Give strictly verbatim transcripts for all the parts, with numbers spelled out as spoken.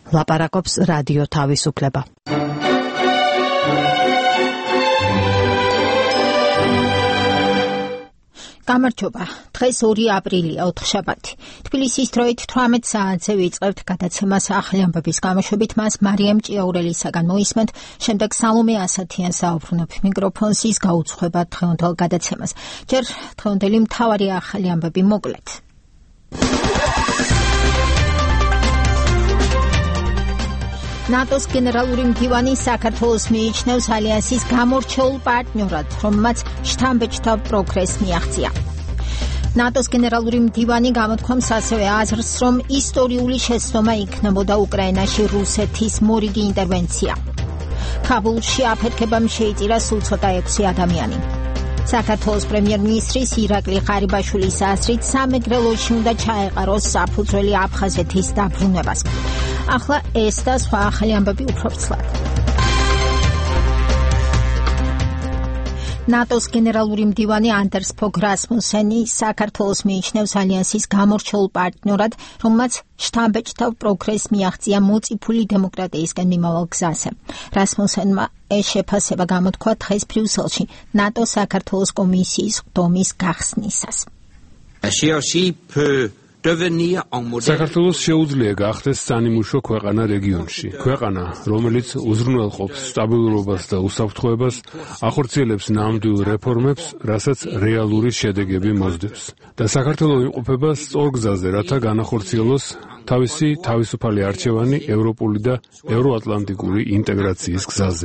ლაპარაკობს რადიო თავისუფლება. გამარჯობა. დღეს ორი აპრილია, ოთხშაბათი. თბილისის დროით თვრამეტ საათზე ვიწყებთ გადაცემას ახალი ამბების გამოშვებით. მას მარიამ ჭიაურელისაგან მოისმენთ, შემდეგ სალომე ასათიანს აუბრუნებ მიკროფონს ის გაუძღვება დღევანდელ გადაცემას. ჯერ დღევანდელი მთავარი ახალი ამბები მოკლედ. ნატოს გენერალური მდივანი საქართველოს მიიჩნევს ალიანსის გამორჩეულ პარტნიორად, რომელმაც შთამბეჭდავ პროგრესს მიაღწია. ნატოს გენერალური მდივანი გამოთქვამს ასევე აზრს, რომ ისტორიული შეცდომა იქნებოდა უკრაინაში რუსეთის მორიგი ინტერვენცია. ქაბულში აფეთქებამ შეიწირა სულ ცოტა ექვსი ადამიანი. საქართველოს პრემიერ-მინისტრის ირაკლი ყარიბაშვილის აზრით სამეგრელოში უნდა ჩაეყაროს საფუძველი აფხაზეთის დაბრუნებას. ახლა ეს და სხვა ახალი ამბები უფრო ვრცლად. ნატოს გენერალური მდივანი ანდერს ფოგ რასმუსენი საქართველოს მიიჩნევს ალიანსის გამორჩეულ პარტნიორად, რომელმაც შთამბეჭდავ პროგრესს მიაღწია მოწიფული დემოკრატიისკენ მიმავალ გზაზე. რასმუსენმა ეს შეფასება გამოთქვა დღეს ბრიუსელში ნატოს საქართველოს კომისიის ხდომის გახსნისას. საქართველოს შეუძლია გახდეს სანიმუშო ქვეყანა რეგიონში. ქვეყანა, რომელიც უზრუნველყოფს სტაბილურობას და უსაფრთხოებას, ახორციელებს ნამდვილ რეფორმებს, რასაც რეალური შედეგები მოსდევს. და საქართველოს იმყოფება სწორ გზაზე, რათა განახორციელოს თავისი თავისუფალი არჩევანი ევროპული და ევროატლანტიკური ინტეგრაციის გზაზე.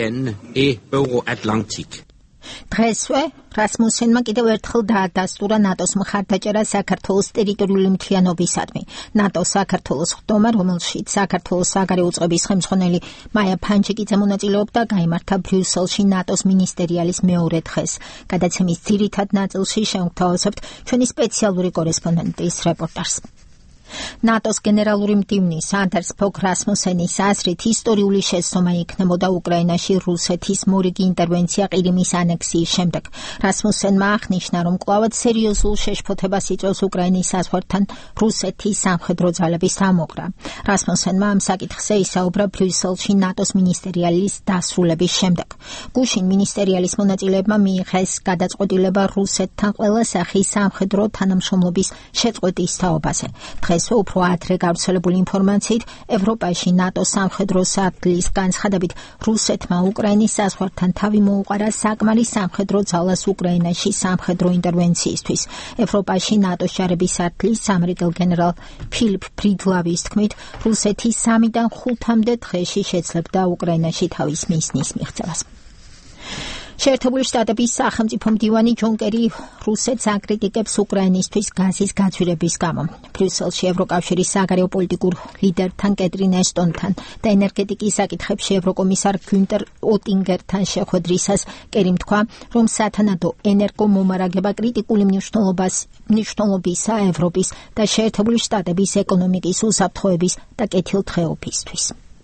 დღესვე რასმუსენმა კიდევ ერთხელ დაადასტურა ნატოს მხარდაჭერა საქართველოს ტერიტორიული მთლიანობისადმი. ნატოს საქართველოს ხდომა, რომელშიც საქართველოს საგარეო წყობის ხელმძღვანელი მაია ფანჯიკიძე მონაწილეობდა, გაიმართა ბრიუსელში ნატოს მინისტერიალის მეორე დღეს. გადაცემის ძირითად ნაწილში შევთავაზებთ ჩვენი სპეციალური კორესპონდენტის რეპორტაჟს. ნატოს გენერალური მდივნის ანდერს ფოგ რასმუსენის აზრით ისტორიული შეცდომა იქნებოდა უკრაინაში რუსეთის მორიგი ინტერვენცია ყირიმის ანექსიის შემდეგ. რასმუსენმა აღნიშნა, რომ კვლავად სერიოზულ შეშფოთებას იწვევს უკრაინის საზღვართან რუსეთის სამხედრო ძალების ამოღრა. რასმუსენმა ამ საკითხზე ისაუბრა ბრიუსელში ნატოს მინისტერიალის დასრულების შემდეგ. გუშინ მინისტერიალის მონაწილეებმა მიიღეს გადაწყვეტილება რუსეთთან ყველა სახის სამხედრო თანამშრომლობის შეწყვეტის თაობაზე. დღესვე უფრო ადრე გავრცელებული ინფორმაციით ევროპაში ნატოს სამხედრო სადგლის განცხადებით რუსეთმა უკრაინის საზღვართან თავი მოუყარა საკმარის სამხედრო ძალას უკრაინაში სამხედრო ინტერვენციისთვის. ევროპაში ნატოს ჯარების სადგლის სამრიგელ გენერალ ფილიპ ბრიდლავის თქმით, რუსეთი სამიდან ხუთამდე დღეში შეძლებდა უკრაინაში თავის მისნის მიღწევას. შეერთებული შტატების სახელმწიფო მდივანი ჯონ კერი რუსეთს აკრიტიკებს უკრაინისთვის გაზის გაძვირების გამო. ბრიუსელში ევროკავშირის საგარეო პოლიტიკურ ლიდერთან კეტრინ ესტონთან და ენერგეტიკის საკითხებში ევროკომისარ გუნტერ ოტინგერთან შეხვედრისას კერიმ თქვა, რომ სათანადო ენერგომომარაგება კრიტიკული მნიშვნელობისა ევროპის და შეერთებული შტატების ეკონომიკის უსაფრთხოების და კეთილდღეობისთვის.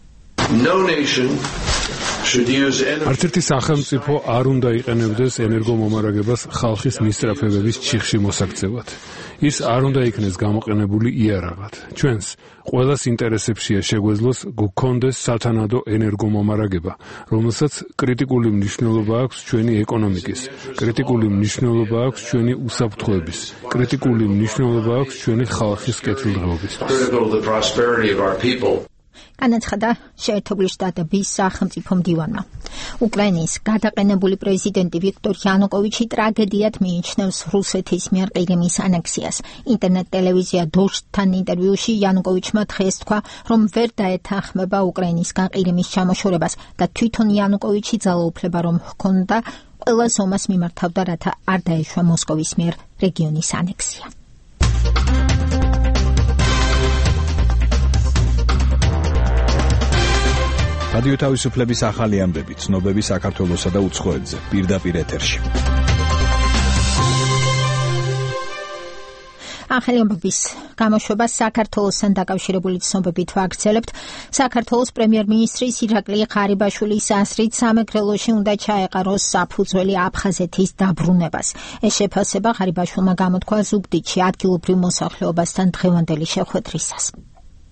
არც ერთი სახელმწიფო არ უნდა იყენებდეს ენერგომომარაგებას ხალხის მისწრაფებების ჩიხში მოსაქცევად. ის არ უნდა იქნეს გამოყენებული იარაღად. ჩვენს ყველას ინტერესებშია შეგვეძლოს გქონდეს სათანადო ენერგომომარაგება, რომელსაც კრიტიკული მნიშვნელობა აქვს ჩვენი ეკონომიკის, კრიტიკული მნიშვნელობა აქვს ჩვენი უსაფრთხოების, კრიტიკული მნიშვნელობა აქვს ჩვენი ხალხის კეთილდღეობისთვის. განაცხადა შეერთებული შტატების სახელმწიფო მდივანმა. უკრაინის გადაყენებული პრეზიდენტი ვიქტორ იანუკოვიჩი ტრაგედიად მიიჩნევს რუსეთის მიერ ყირიმის ანექსიას. ინტერნეტ ტელევიზია დოჟდთან ინტერვიუში იანუკოვიჩმა დღეს თქვა, რომ ვერ დაეთანხმება უკრაინისგან ყირიმის ჩამოშორებას და თვითონ იანუკოვიჩი ძალაუფლება რომ ჰქონდა ყველა ზომას მიმართავდა, რათა არ დაეშვა მოსკოვის მიერ რეგიონის ანექსია. რადიო თავისუფლების ახალი ამბები, ცნობები საქართველოსა და უცხოეთზე, პირდაპირ ეთერში. ახალი ამბების გამოშვება საქართველოსთან დაკავშირებული ცნობებით ვაგრძელებთ. საქართველოს პრემიერ-მინისტრის ირაკლი ყარიბაშვილის აზრით სამეგრელოში უნდა ჩაეყაროს საფუძველი აფხაზეთის დაბრუნებას. ეს შეფასება ყარიბაშვილმა გამოთქვა ზუგდიდში ადგილობრივ მოსახლეობასთან დღევანდელი შეხვედრისას.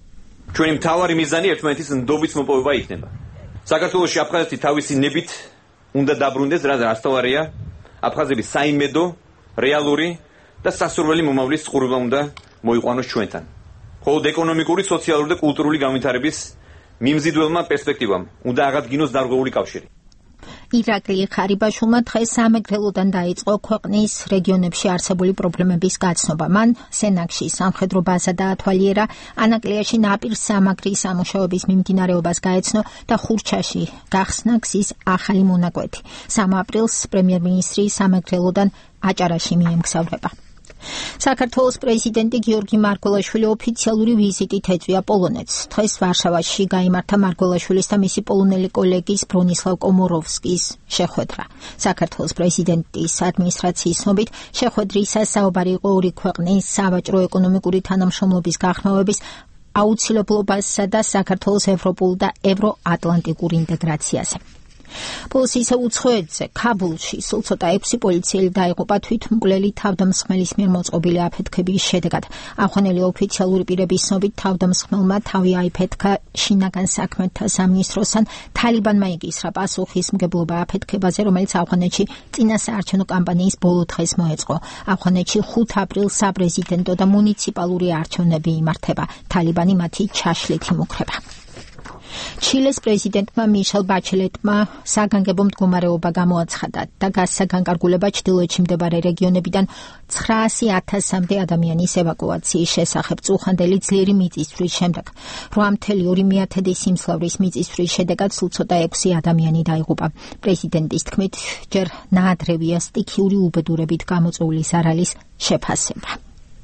ჩვენი მთავარი მიზანი ერთმანეთის ნდობის მოპოვება იქნება. საქართველოში აფხაზეთი თავისი ნებით უნდა დაბრუნდეს, რაც რასთავარია, აფხაზების საიმედო, რეალური და სასურველი მომავლის წყურვება უნდა მოიყვანოს ჩვენთან. ხოლო ეკონომიკური, სოციალური და კულტურული განვითარების მიმზიდველმა პერსპექტივამ უნდა აღადგინოს დარღვეული კავშირი. ირაკლი ხარიბაშვილმა დღეს სამეგრელოდან დაიწყო ქვეყნის რეგიონებში არსებული პრობლემების გაცნობა. მან სენაკში სამხედრო ბაზა დაათვალიერა, ანაკლიაში ნაპირ სამაგრის სამუშაოების მიმდინარეობას გაეცნო და ხურჩაში გახსნა გზის ახალი მონაკვეთი. სამი აპრილს პრემიერ-მინისტრი სამეგრელოდან აჭარაში მიემგზავრება. საქართველოს პრეზიდენტი გიორგი მარგველაშვილი ოფიციალური ვიზიტით ეწვია პოლონეთს. დღეს ვარშავაში გაიმართა მარგველაშვილის და მისი პოლონელი კოლეგის ბრონისლავ კომოროვსკის შეხვედრა. საქართველოს პრეზიდენტის ადმინისტრაციის ცნობით, შეხვედრისას საუბარი იყო ორი ქვეყნის სავაჭრო-ეკონომიკური თანამშრომლობის გაღრმავების აუცილებლობასა და საქართველოს ევროპულ და ევროატლანტიკურ ინტეგრაციაზე. Polisi ise უცხოეთზე ქაბულში სულ ცოტა ექვსი პოლიციელი დაიღუპა თვითმკვლელი თავდამსხმელის მიერ მოწყობილი აფეთქების შედეგად. ახონელი ოფიციალური პირების ცნობით თავდამსხმელმა თავი აიფეთქა შინაგან საქმეთა სამინისტროსთან თალიბანმა იგისრა პასუხისმგებლობა აფეთქებაზე, რომელიც ახონეთში წინასაარჩევნო კამპანიის ბოლო დღეს მოეწყო. ახონეთში ხუთი აპრილს საპრეზიდენტო და მუნიციპალური არჩევნები იმართება. თალიბანი მათი ჩაშლით იმუქრება. ჩილეს პრეზიდენტმა მიშელ ბაჩელეტმა საგანგებო მდგომარეობა გამოაცხადა და გასაგანგარგულება ჩრდილოეთში მდებარე რეგიონებიდან ცხრაასი ათასამდე ადამიანის ევაკუაციის შესახებ წუხანდელი ძლიერი მიწისძვრის შემდეგ. რვა მცდელო ორი მეათედი სიმძლავრის მიწისძვრის შედეგად სულ ცოტა ექვსი ადამიანი დაიღუპა. პრეზიდენტის თქმით, ჯერ ნაადრევია სტიქიური უბედურებით გამოწვეული ზარალის შეფასება.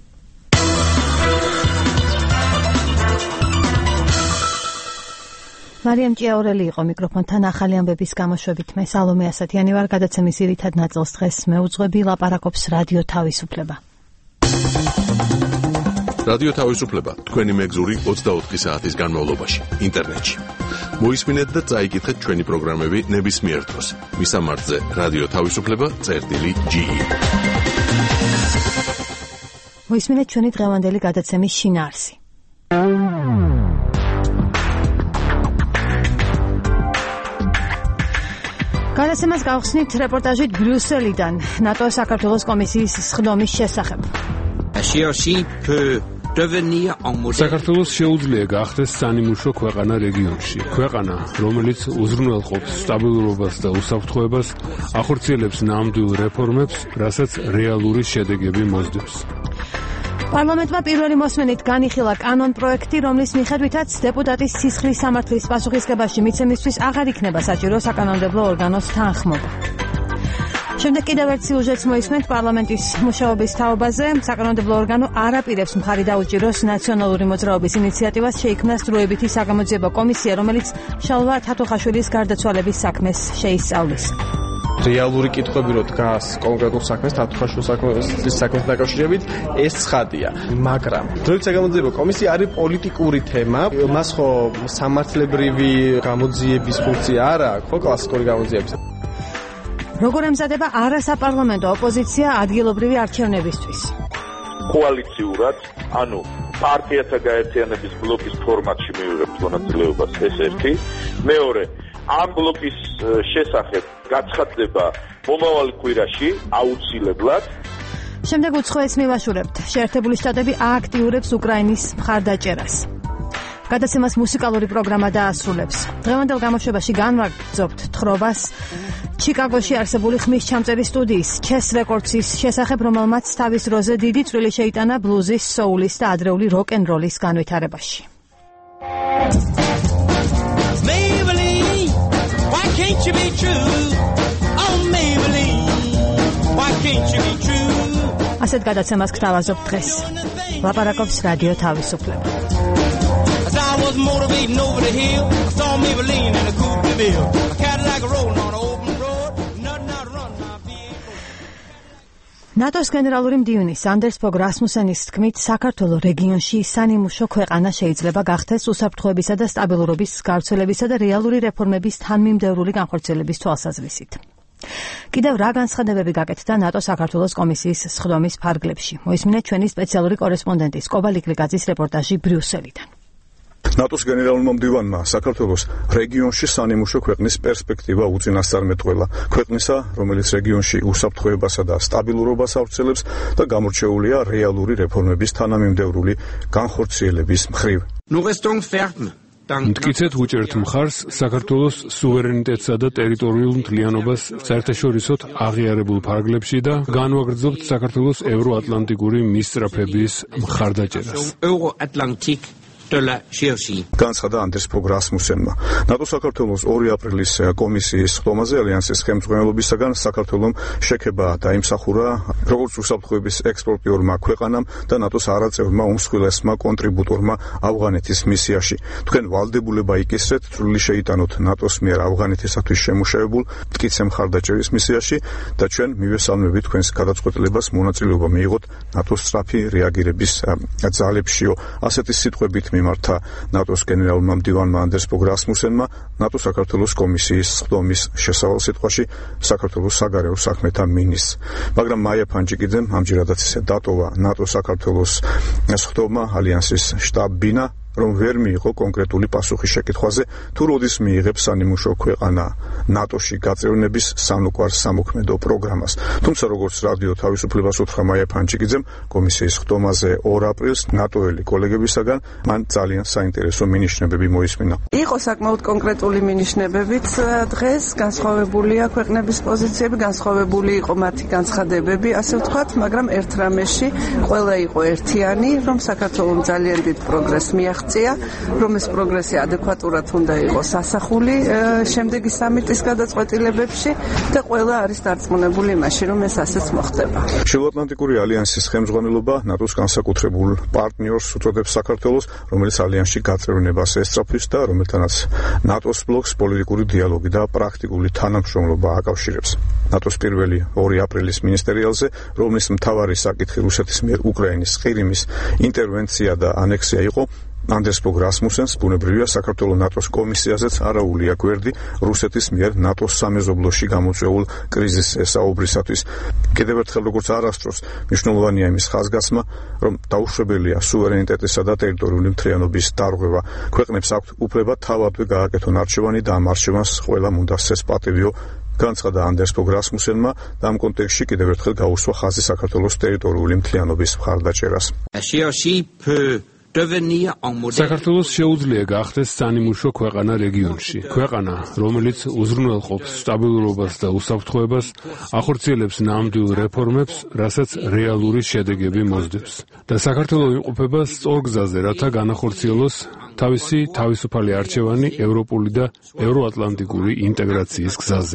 მარიამ ჭიაურელი იყო მიკროფონთან ახალი ამბების გამოშვებით. მე სალომე ასათიანი ვარ, გადაცემის ძირითად ნაწილს დღეს მეუძღვები, ლაპარაკობს რადიო თავისუფლება. რადიო თავისუფლება თქვენი მეგზური ოცდაოთხი საათის განმავლობაში ინტერნეტში. მოისმინეთ და წაიკითხეთ ჩვენი პროგრამები ნებისმიერ დროს. მისამართზე რადიო თავისუფლება წერტილი ჯი ი. მოისმინეთ ჩვენი დღევანდელი გადაცემის შინაარსი. გადაცემას გავხსნით რეპორტაჟით ბრიუსელიდან ნატოს საქართველოს კომისიის სხდომის შესახებ. საქართველოს შეუძლია გახდეს სანიმუშო ქვეყანა რეგიონში. ქვეყანა, რომელიც უზრუნველყოფს სტაბილურობას და უსაფრთხოებას, ახორციელებს ნამდვილ რეფორმებს, რასაც რეალური შედეგები მოსდევს. პარლამენტმა პირველი მოსმენით განიხილა კანონ პროექტი, რომლის მიხედვითაც დეპუტატის სისხლის სამართლის პასუხისგებაში მიცემისთვის აღარ იქნება საჭირო საკანონმდებლო ორგანოს თანხმობა. შემდეგ კიდევ ერთ სიუჟეტს მოისმენთ პარლამენტის მუშაობის თაობაზე. საკანონმდებლო ორგანო არ აპირებს მხარი დაუჭიროს ნაციონალური მოძრაობის ინიციატივას შეიქმნას დროებითი საგამოძიებო კომისია, რომელიც შალვა თათოხაშვილის გარდაცვალების საქმეს შეისწავლის. რეალური კითხვები რო დგას კონკრეტულ საქმეს თათოხაშვილის საქმესთან დაკავშირებით, ეს ცხადია, მაგრამ დროებითი საგამოძიებო კომისია არის პოლიტიკური თემა, მას ხო სამართლებრივი გამოძიების ფუნქცია არ აქვს, ხო კლასიკური გამოძიების. როგორ ემზადება არასაპარლამენტო ოპოზიცია ადგილობრივი არჩევნებისთვის? კოალიციურად, ანუ პარტიათა გაერთიანების ბლოკის ფორმატში მივიღებთ მონაწილეობას, ეს ერთი. მეორე, ამ ბლოკის შესახებ გაცხადდება მომავალ კვირაში აუცილებლად. შემდეგ უცხოეთს მივაშურებთ. შეერთებული შტატები ააქტიურებს უკრაინის მხარდაჭერას. გადაცემას მუსიკალური პროგრამა დაასრულებს. დღევანდელ გამოშვებაში განვაგრძობთ თხრობას ჩიკაგოში არსებული ხმის ჩამწერი სტუდიის Chess Records-ის შესახებ, რომელმაც თავის დროზე დიდი წვლილი შეიტანა ბლუზის, soul-ის და ადრეული rock-and-roll-ის განვითარებაში. Can't you be true? Oh, Maybelline, why can't you be true? ასეთ გადაცემას გთავაზობ დღეს. ლაპარაკობს რადიო თავისუფლება. As I was motivating over the hill, I saw Maybelline in a coupe de ville. A Cadillac rolling on an open road, nothing out run my vehicle. ნატოს გენერალური მდივანი სანდერს ფოგ რასმუსენის თქმით, საქართველოს რეგიონში სანიმუშო ქვეყანა შეიძლება გახდეს უსაფრთხოებისა და სტაბილურობის გავრცელებისა და რეალური რეფორმების თანმიმდევრული განხორციელების თვალსაზრისით. კიდევ რა განცხადებები გაკეთდა ნატოს საქართველოს კომისიის სხდომის ფარგლებში? მოისმინეთ ჩვენი სპეციალური კორესპონდენტის კობა ლიკლიკაძის რეპორტაჟი ბრიუსელიდან. ნატოს გენერალურმა მდივანმა საქართველოს რეგიონში სანიმუშო ქვეყნის პერსპექტივა უწინასწარმეტყველა. ქვეყნისა, რომელიც რეგიონში უსაფრთხოებასა და სტაბილურობას ავრცელებს და გამორჩეულია რეალური რეფორმების თანამიმდევრული განხორციელების მხრივ. მტკიცედ უჭერთ მხარს საქართველოს სუვერენიტეტსა და ტერიტორიულ მთლიანობას საერთაშორისოდ აღიარებულ ფარგლებში და განვაგრძობთ საქართველოს ევროატლანტიკური მისწრაფების მხარდაჭერას. განცხადა ანდრეს ფოგ რასმუსენმა. ნატო საქართველოს ორი აპრილის კომისიის ხდომაზე ალიანსის ხელმძღვანელობისაგან საქართველოს შექება დაიმსახურა როგორც უსაფრთხოების ექსპორტიორმა ქვეყანამ და ნატოს არაწევრმა უმსხვილესმა კონტრიბუტორმა ავღანეთის მისიაში. თქვენ ვალდებულება იკისრეთ წვლილი შეიტანოთ ნატოს მიერ ავღანეთისათვის შემუშავებულ მტკიცე მხარდაჭერის მისიაში და ჩვენ მივესალმებით თქვენს გადაწყვეტილებას მონაწილეობა მიიღოთ ნატოს სწრაფი რეაგირების ძალებშიო. ასეთი სიტყვებით მიმართა ნატოს გენერალურმა მდივანმა ანდრეს ფოგ რასმუსენმა ნატო საქართველოს კომისიის ხდომის შესავალ სიტყვაში საქართველოს საგარეო საქმეთა მინისტრს. მაგრამ მაია ფანჯიკიძემ ამჯერადაც ისე დატოვა ნატო საქართველოს ხდომა ალიანსის შტაბ-ბინა, რომ ვერ მიიღო კონკრეტული პასუხი შეკითხვაზე, თუ როდის მიიღებს სანიმუშო ქვეყანა ნატოში გაწევნების სამოკვარ სამოქმედო პროგრამას. თუმცა როგორც რადიო თავისუფლებას უთხრა მაია ფანჯიკიძემ, კომისიის ხდომაზე ორ აპრილს ნატოელი კოლეგებისაგან მან ძალიან საინტერესო მინიშნებები მოისმინა. იყო საკმაოდ კონკრეტული მინიშნებებიც დღეს, განსხვავებულია ქვეყნების პოზიციები, განსხვავებული იყო მათი განცხადებები, ასე ვთქვათ, მაგრამ ერთ რამეში ყველა იყო ერთიანი, რომ საქართველოს ძალიან დიდ პროგრესს მიაღწია, რომ ეს პროგრესი ადეკვატურად უნდა იყოს ასახული შემდეგი სამიტის გადაწყვეტილებებში და ყველა არის დარწმუნებული იმაში, რომ ეს ასეც მოხდება. შუაატლანტიკური ალიანსის ხელმძღვანელობა ნატოს განსაკუთრებულ პარტნიორს უწოდებს საქართველოს, რომელიც ალიანსში გაწევნებას ესწრაფვის და რომელთანაც ნატოს ბლოკს პოლიტიკური დიალოგი და პრაქტიკული თანამშრომლობა აკავშირებს. ნატოს პირველი ორი აპრილის მინისტერიალზე, რომლის მთავარი საკითხი რუსეთის მიერ უკრაინის ყირიმის ინტერვენცია და ანექსია იყო, ანდრეს ფოგ რასმუსენს ბუნებრივია საქართველოს ნატოს კომისიაზეც არაულია გვერდი რუსეთის მიერ ნატოს სამეზობლოში გამოწვეულ კრიზისს ესაუბრისათვის. კიდევ ერთხელ როგორც არასდროს მნიშვნელოვანია იმის ხაზგასმა, რომ დაუშვებელია სუვერენიტეტისა და ტერიტორიული მთლიანობის დარღვევა. ქვეყნებს აქვთ უფლება თავადვე გააკეთონ არჩევანი და ამ არჩევანს ყველამ უნდა სცეს პატივიო, განცხადა ანდრეს ფოგ რასმუსენმა და ამ კონტექსტში კიდევ ერთხელ გაუსვა ხაზი საქართველოს ტერიტორიული მთლიანობის მხარდაჭერას. საქართველოს შეუძლია გახდეს სანიმუშო ქვეყანა რეგიონში. ქვეყანა, რომელიც უზრუნველყოფს სტაბილურობას და უსაფრთხოებას, ახორციელებს ნამდვილ რეფორმებს, რასაც რეალური შედეგები მოსდევს. და საქართველოს იმყოფება სწორ გზაზე, რათა განახორციელოს თავისი თავისუფალი არჩევანი ევროპული და ევროატლანტიკური ინტეგრაციის გზაზე.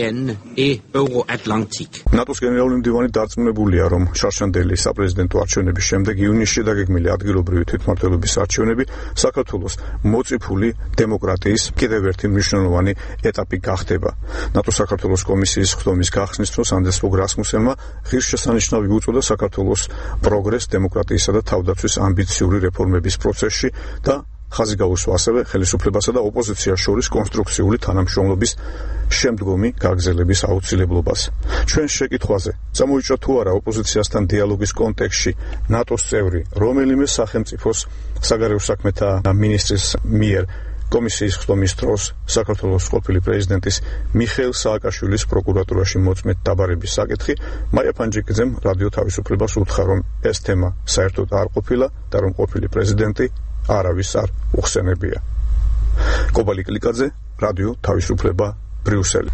ნატოს გენერალური მდივანი დარწმუნებულია, რომ შარშანდელი საპრეზიდენტო არჩევნების შემდეგ ივნისში დაგეგმილი ადგილობრივი თვითმმართველობის არჩევნები საქართველოს მოწიფული დემოკრატიის კიდევ ერთი მნიშვნელოვანი ეტაპი გახდება. ნატო საქართველოს კომისიის ხდომის გახსნის დროს ანდრეს ფოგ რასმუსენმა ღირსშესანიშნავი უწოდა საქართველოს პროგრეს, დემოკრატიისა და თავდაცვის ამბიციური რეფორმების პროცესში და ხაზი გაუსვა ასევე ხელისუფლებასა და ოპოზიციას შორის კონსტრუქციული თანამშრომლობის შემდგომი გაგრძელების აუცილებლობას. ჩვენს შეკითხვაზე, წამოიჭრა თუ არა ოპოზიციასთან დიალოგის კონტექსტში ნატოს წევრი რომელიმე სახელმწიფოს საგარეო საქმეთა მინისტრის მიერ კომისიის ხდომის დროს საქართველოს ყოფილი პრეზიდენტის მიხეილ სააკაშვილის პროკურატურაში მოწმეთ დაბარების საკითხი, მაია ფანჯიკიძემ რადიო თავისუფლებას უთხრა, რომ ეს თემა საერთოდ არ ყოფილა და რომ ყოფილი პრეზიდენტი არავის არ უხსენებია. კობალი კლიკაძე, რადიო თავისუფლება, ბრიუსელი.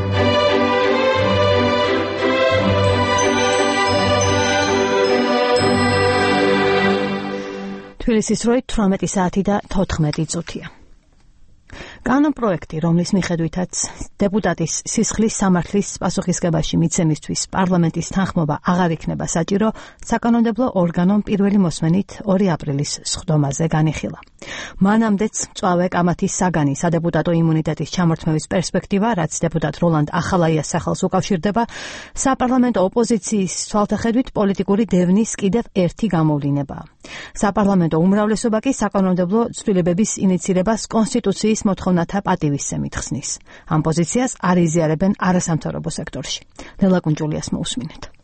თბილისის როი თვრამეტი საათი და თოთხმეტი წუთია. კანონპროექტი, რომლის მიხედვითაც დეპუტატის სისხლის სამართლის პასუხისგებაში მიცემისთვის პარლამენტის თანხმობა აღარ იქნება საჭირო, საკანონმდებლო ორგანომ პირველი მოსმენით ორი აპრილის სხდომაზე განიხილა. მანამდეც მწვავე კამათის საგანი სადეპუტატო იმუნიტეტის ჩამორთმევის პერსპექტივა, რაც დეპუტატ როლანდ ახალაიას სახელს უკავშირდება, საპარლამენტო ოპოზიციის თვალთახედვით პოლიტიკური დევნის კიდევ ერთი გამოვლინებაა. საპარლამენტო უმრავლესობა კი საკანონმდებლო ცვლილებების ინიცირებას კონსტიტუციის მოთხოვნათა პატივისცემით ხსნის. ამ პოზიციას არ იზიარებენ არასამთავრობო სექტორში. ლელა კუნჭულიას მოусმინეთ.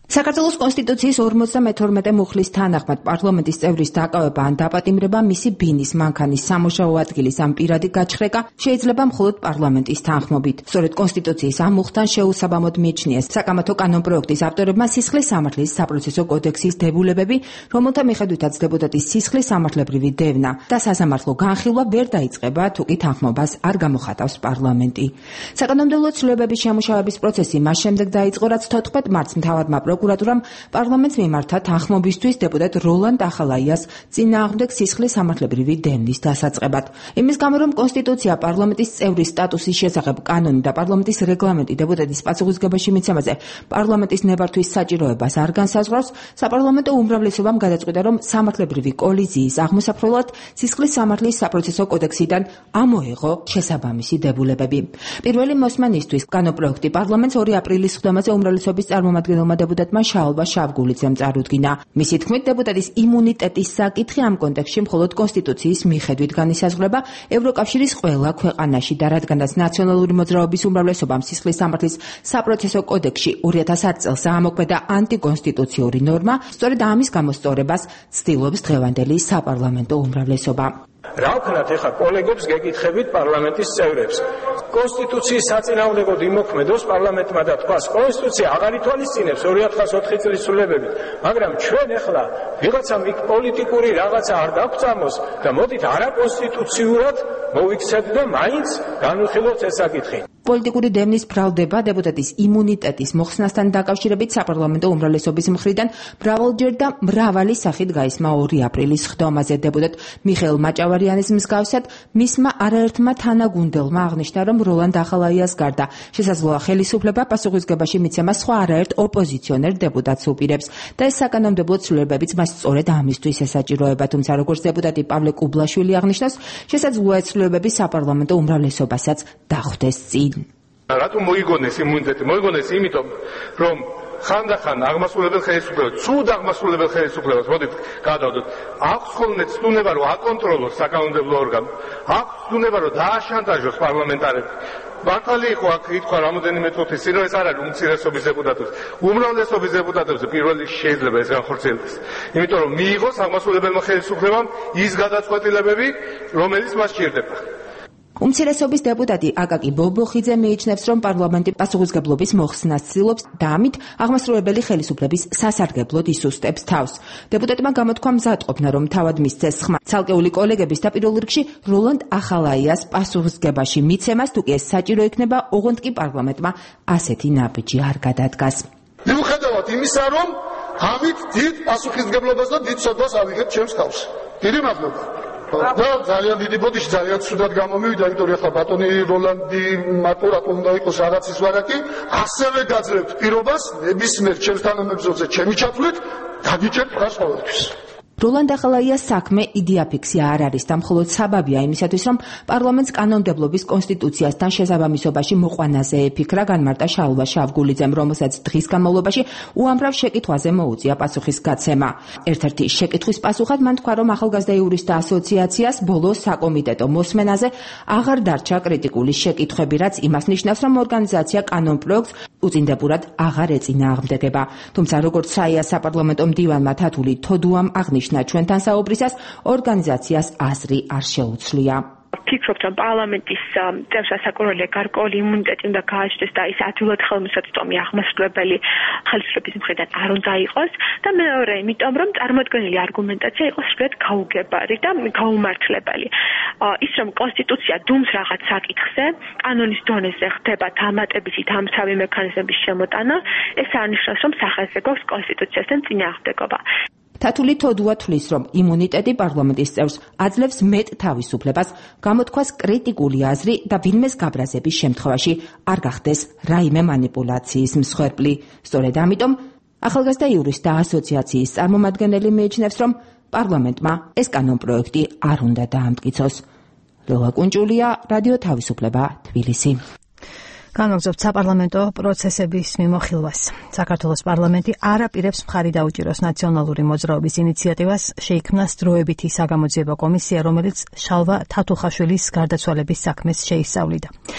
საქართველოს კონსტიტუციის ორმოცდამეთორმეტე მუხლის თანახმად პარლამენტის წევრის დაკავება ან დაპატიმრება მისი ბინის, მანქანის, სამუშაო ადგილის ან პირადი გაჩხრეკა შეიძლება მხოლოდ პარლამენტის თანხმობით. სწორედ კონსტიტუციის ამ მუხთან შეუსაბამოდ მიიჩნიეს საკამათო კანონპროექტის ავტორებმა სისხლის სამართლის საპროცესო კოდექსის დებულებები, რომელთა მიხედვითაც დეპუტატის სისხლის სამართლებრივი დევნა და სასამართლო განხილვა ვერ დაიწყება, თუკი თანხმობას არ გამოხატავს პარლამენტი. საკანონმდებლო ცვლილებების შემუშავების პროცესი მას შემდეგ დაიწყო, რაც თოთხმეტ მარტს მთავარმა პროკურატურამ პარლამენტს მიმართა თანხმობისთვის დეპუტატ როლანდ ახალაიას წინააღმდეგ სისხლის სამართლებრივი დევნის დასაწყებად. იმის გამო, რომ კონსტიტუცია პარლამენტის წევრის სტატუსის შესახებ კანონი და პარლამენტის რეგლამენტი დეპუტატის პასუხისგებაში მიცემაზე პარლამენტის ნებართვის საჭიროებას არ განსაზღვრავს, საპარლამენტო უმრავლესობამ გადაწყვიტა, რომ სამართლებრივი კოლიზიის აღმოსაფრთხებლად სისხლის სამართლის საპროცესო კოდექსიდან ამოიღო შესაბამისი დებულებები. პირველი მოსმენისთვის კანონპროექტი პარლამენტს ორი აპრილის სხდომაზე უმრავლესობის წარმომადგენელმა დეპუტატმა შალვა შავგულიძემ წარუდგინა. მისი თქმით, დეპუტატის იმუნიტეტის საკითხი ამ კონტექსტში მხოლოდ კონსტიტუციის მიხედვით განისაზღვრება ევროკავშირის ყველა ქვეყანაში და რადგანაც ნაციონალური მოძრაობის უმრავლესობამ სისხლის სამართლის საპროცესო კოდექსში ორი ათას ათი წელს ამოქმედა ანტიკონსტიტუციური ნორმა, სწორედ ამის გამოსწორებას ცდილობს დღევანდელი საპარლამენტო უმრავლესობა. რა ვქნათ ეხა კოლეგებს გეკითხებით პარლამენტის წევრებს. კონსტიტუციის საწინააღმდეგოდ იმოქმედოს პარლამენტმა და თქვას კონსტიტუცია აღარ ითვალისწინებს ორი ათას ოთხი წლის ცვლილებებით, მაგრამ ჩვენ ეხლა ვიღაცამ იქ პოლიტიკური რაღაცა არ დაგვწამოს და მოდით არაკონსტიტუციურად მოვიქცეთ და მაინც განვიხილოთ ეს საკითხი. პოლიტიკური დევნის ბრალდება დეპუტატის იმუნიტეტის მოხსნასთან დაკავშირებით საპარლამენტო უმრავლესობის მხრიდან მრავალჯერ და მრავალი სახით გაისმა ორი აპრილის სხდომაზე. დეპუტატ მიხეილ მაჭავარიანის მსგავსად მისმა არაერთმა თანაგუნდელმა აღნიშნა, რომ როლანდ ახალაიას გარდა შესაძლოა ხელისუფლება პასუხისგებაში მიცემა სხვა არაერთ ოპოზიციონერ დეპუტატს უპირებს და ეს საკანონმდებლო ცვლილებებიც მას სწორედ ამისთვის ესაჭიროება. თუმცა როგორც დეპუტატი პავლე კუბლაშვილი აღნიშნავს, შესაძლოა ეს ცვლილებები საპარლამენტო უმრავლესობასაც დახვდეს წინ. რატომ მოიგონეს იმუნიტეტი? მოიგონეს იმიტომ, რომ ხანდახან აღმასრულებელ ხელისუფლებას, ცუდ აღმასრულებელ ხელისუფლებას, მოდით გადავდოთ, აქვს ხოლმე ცნუნება, რომ აკონტროლოს საკანონმდებლო ორგანო, აქვს ცნუნება, რომ დააშანტაჟოს პარლამენტარები. მართალი იყო აქ ითქვა რამოდენიმე წუთის წინ, რომ ეს არ არის უმცირესობის დეპუტატებს, უმრავლესობის დეპუტატებს პირველ რიგში შეიძლება ეს განხორციელდეს. იმიტომ რომ მიიღოს აღმასრულებელმა ხელისუფლებამ ის გადაწყვეტილებები, რომელიც მას სჭირდება. უმცირესობის დეპუტატი აკაკი ბობოხიძე მიიჩნევს, რომ პარლამენტი პასუხისგებლობის მოხსნას ცდილობს და ამით აღმასრულებელი ხელისუფლების სასარგებლოდ ისუსტებს თავს. დეპუტატმა გამოთქვა მზადყოფნა, რომ თავად მისცეს ხმა ცალკეული კოლეგების და პირველ რიგში როლანდ ახალაიას პასუხისგებაში მიცემას, თუკი ეს საჭირო იქნება, ოღონდ კი პარლამენტმა ასეთი ნაბიჯი არ გადადგას. მიუხედავად იმისა, რომ ამით დიდ პასუხისგებლობას და დიდ სოდას ავიღეთ ჩემს თავს. დიდი მადლობა. და ძალიან დიდი ბოდიში ძალიან ცუდად გამომივიდა, იმიტომ რომ ახლა ბატონი როლანდი მაკურაკო უნდა იყოს რაღაცის ვარაკი, ასევე გაძლევთ პირობას ნებისმიერ ჩემს თანამებრძოლზე ჩემი ჩათვლით დაგიჭერთ რა ყოველთვის. როლანდ ახალაიას საქმე იდეაფიქსია არ არის და მხოლოდ საბაბია იმისათვის, რომ პარლამენტს კანონმდებლობის კონსტიტუციასთან შესაბამისობაში მოყვანაზე ეფიქრა, განმარტა შალვა შავგულიძემ, რომელსაც დღის განმავლობაში უამრავ შეკითხვაზე მოუწია პასუხის გაცემა. ერთ-ერთი შეკითხვის პასუხად მან თქვა, რომ ახალგაზრდა იურისტთა ასოციაციას ბოლოს საკომიტეტო მოსმენაზე აღარ დარჩა კრიტიკული შეკითხვები, რაც იმას ნიშნავს, რომ ორგანიზაცია კანონპროექტს უწინდებურად აღარ ეწინააღმდეგება. თუმცა როგორც საია საპარლამენტო მდივანმა თათული თოდუამ აღნიშნა, ჩვენთან საუბრისას ორგანიზაციას აზრი არ შეუცვლია. ფიქრობთ, რომ პარლამენტის წევრს საკურველია გარკვეული იმუნიტეტი უნდა გააჩნდეს და ის ადვილად ხელმისაწვდომი აღმასრულებელი ხელისუფლების მხრიდან არ უნდა იყოს და მეორე, იმიტომ რომ წარმოდგენილი არგუმენტაცია იყოს სრულად გაუგებარი და გაუმართლებელი. ის რომ კონსტიტუცია დუმს რაღაც საკითხზე, კანონის დონეზე ხდება დამატებითი დამცავი მექანიზმების შემოტანა, ეს არნიშნავს, რომ სახელზე გვაქვს კონსტიტუციასთან წინააღმდეგობა. თათული თოდუა თვლის, რომ იმუნიტეტი პარლამენტის წევრს აძლევს მეტ თავისუფლებას, გამოთქვას კრიტიკული აზრი და ვინმეს გაბრაზების შემთხვევაში არ გახდეს რაიმე მანიპულაციის მსხვერპლი. სწორედ ამიტომ ახალგაზრდა იურისტთა ასოციაციის წარმომადგენელი მიიჩნევს, რომ პარლამენტმა ეს კანონპროექტი არ უნდა დაამტკიცოს. ლელა კუნჭულია, რადიო თავისუფლება, თბილისი. განვაგრძობთ საპარლამენტო პროცესების მიმოხილვას. საქართველოს პარლამენტი არ აპირებს მხარი დაუჭიროს ნაციონალური მოძრაობის ინიციატივას, შეიქმნას დროებითი საგამოძიებო კომისია, რომელიც შალვა თათუხაშვილის გარდაცვალების საქმეს შეისწავლიდა.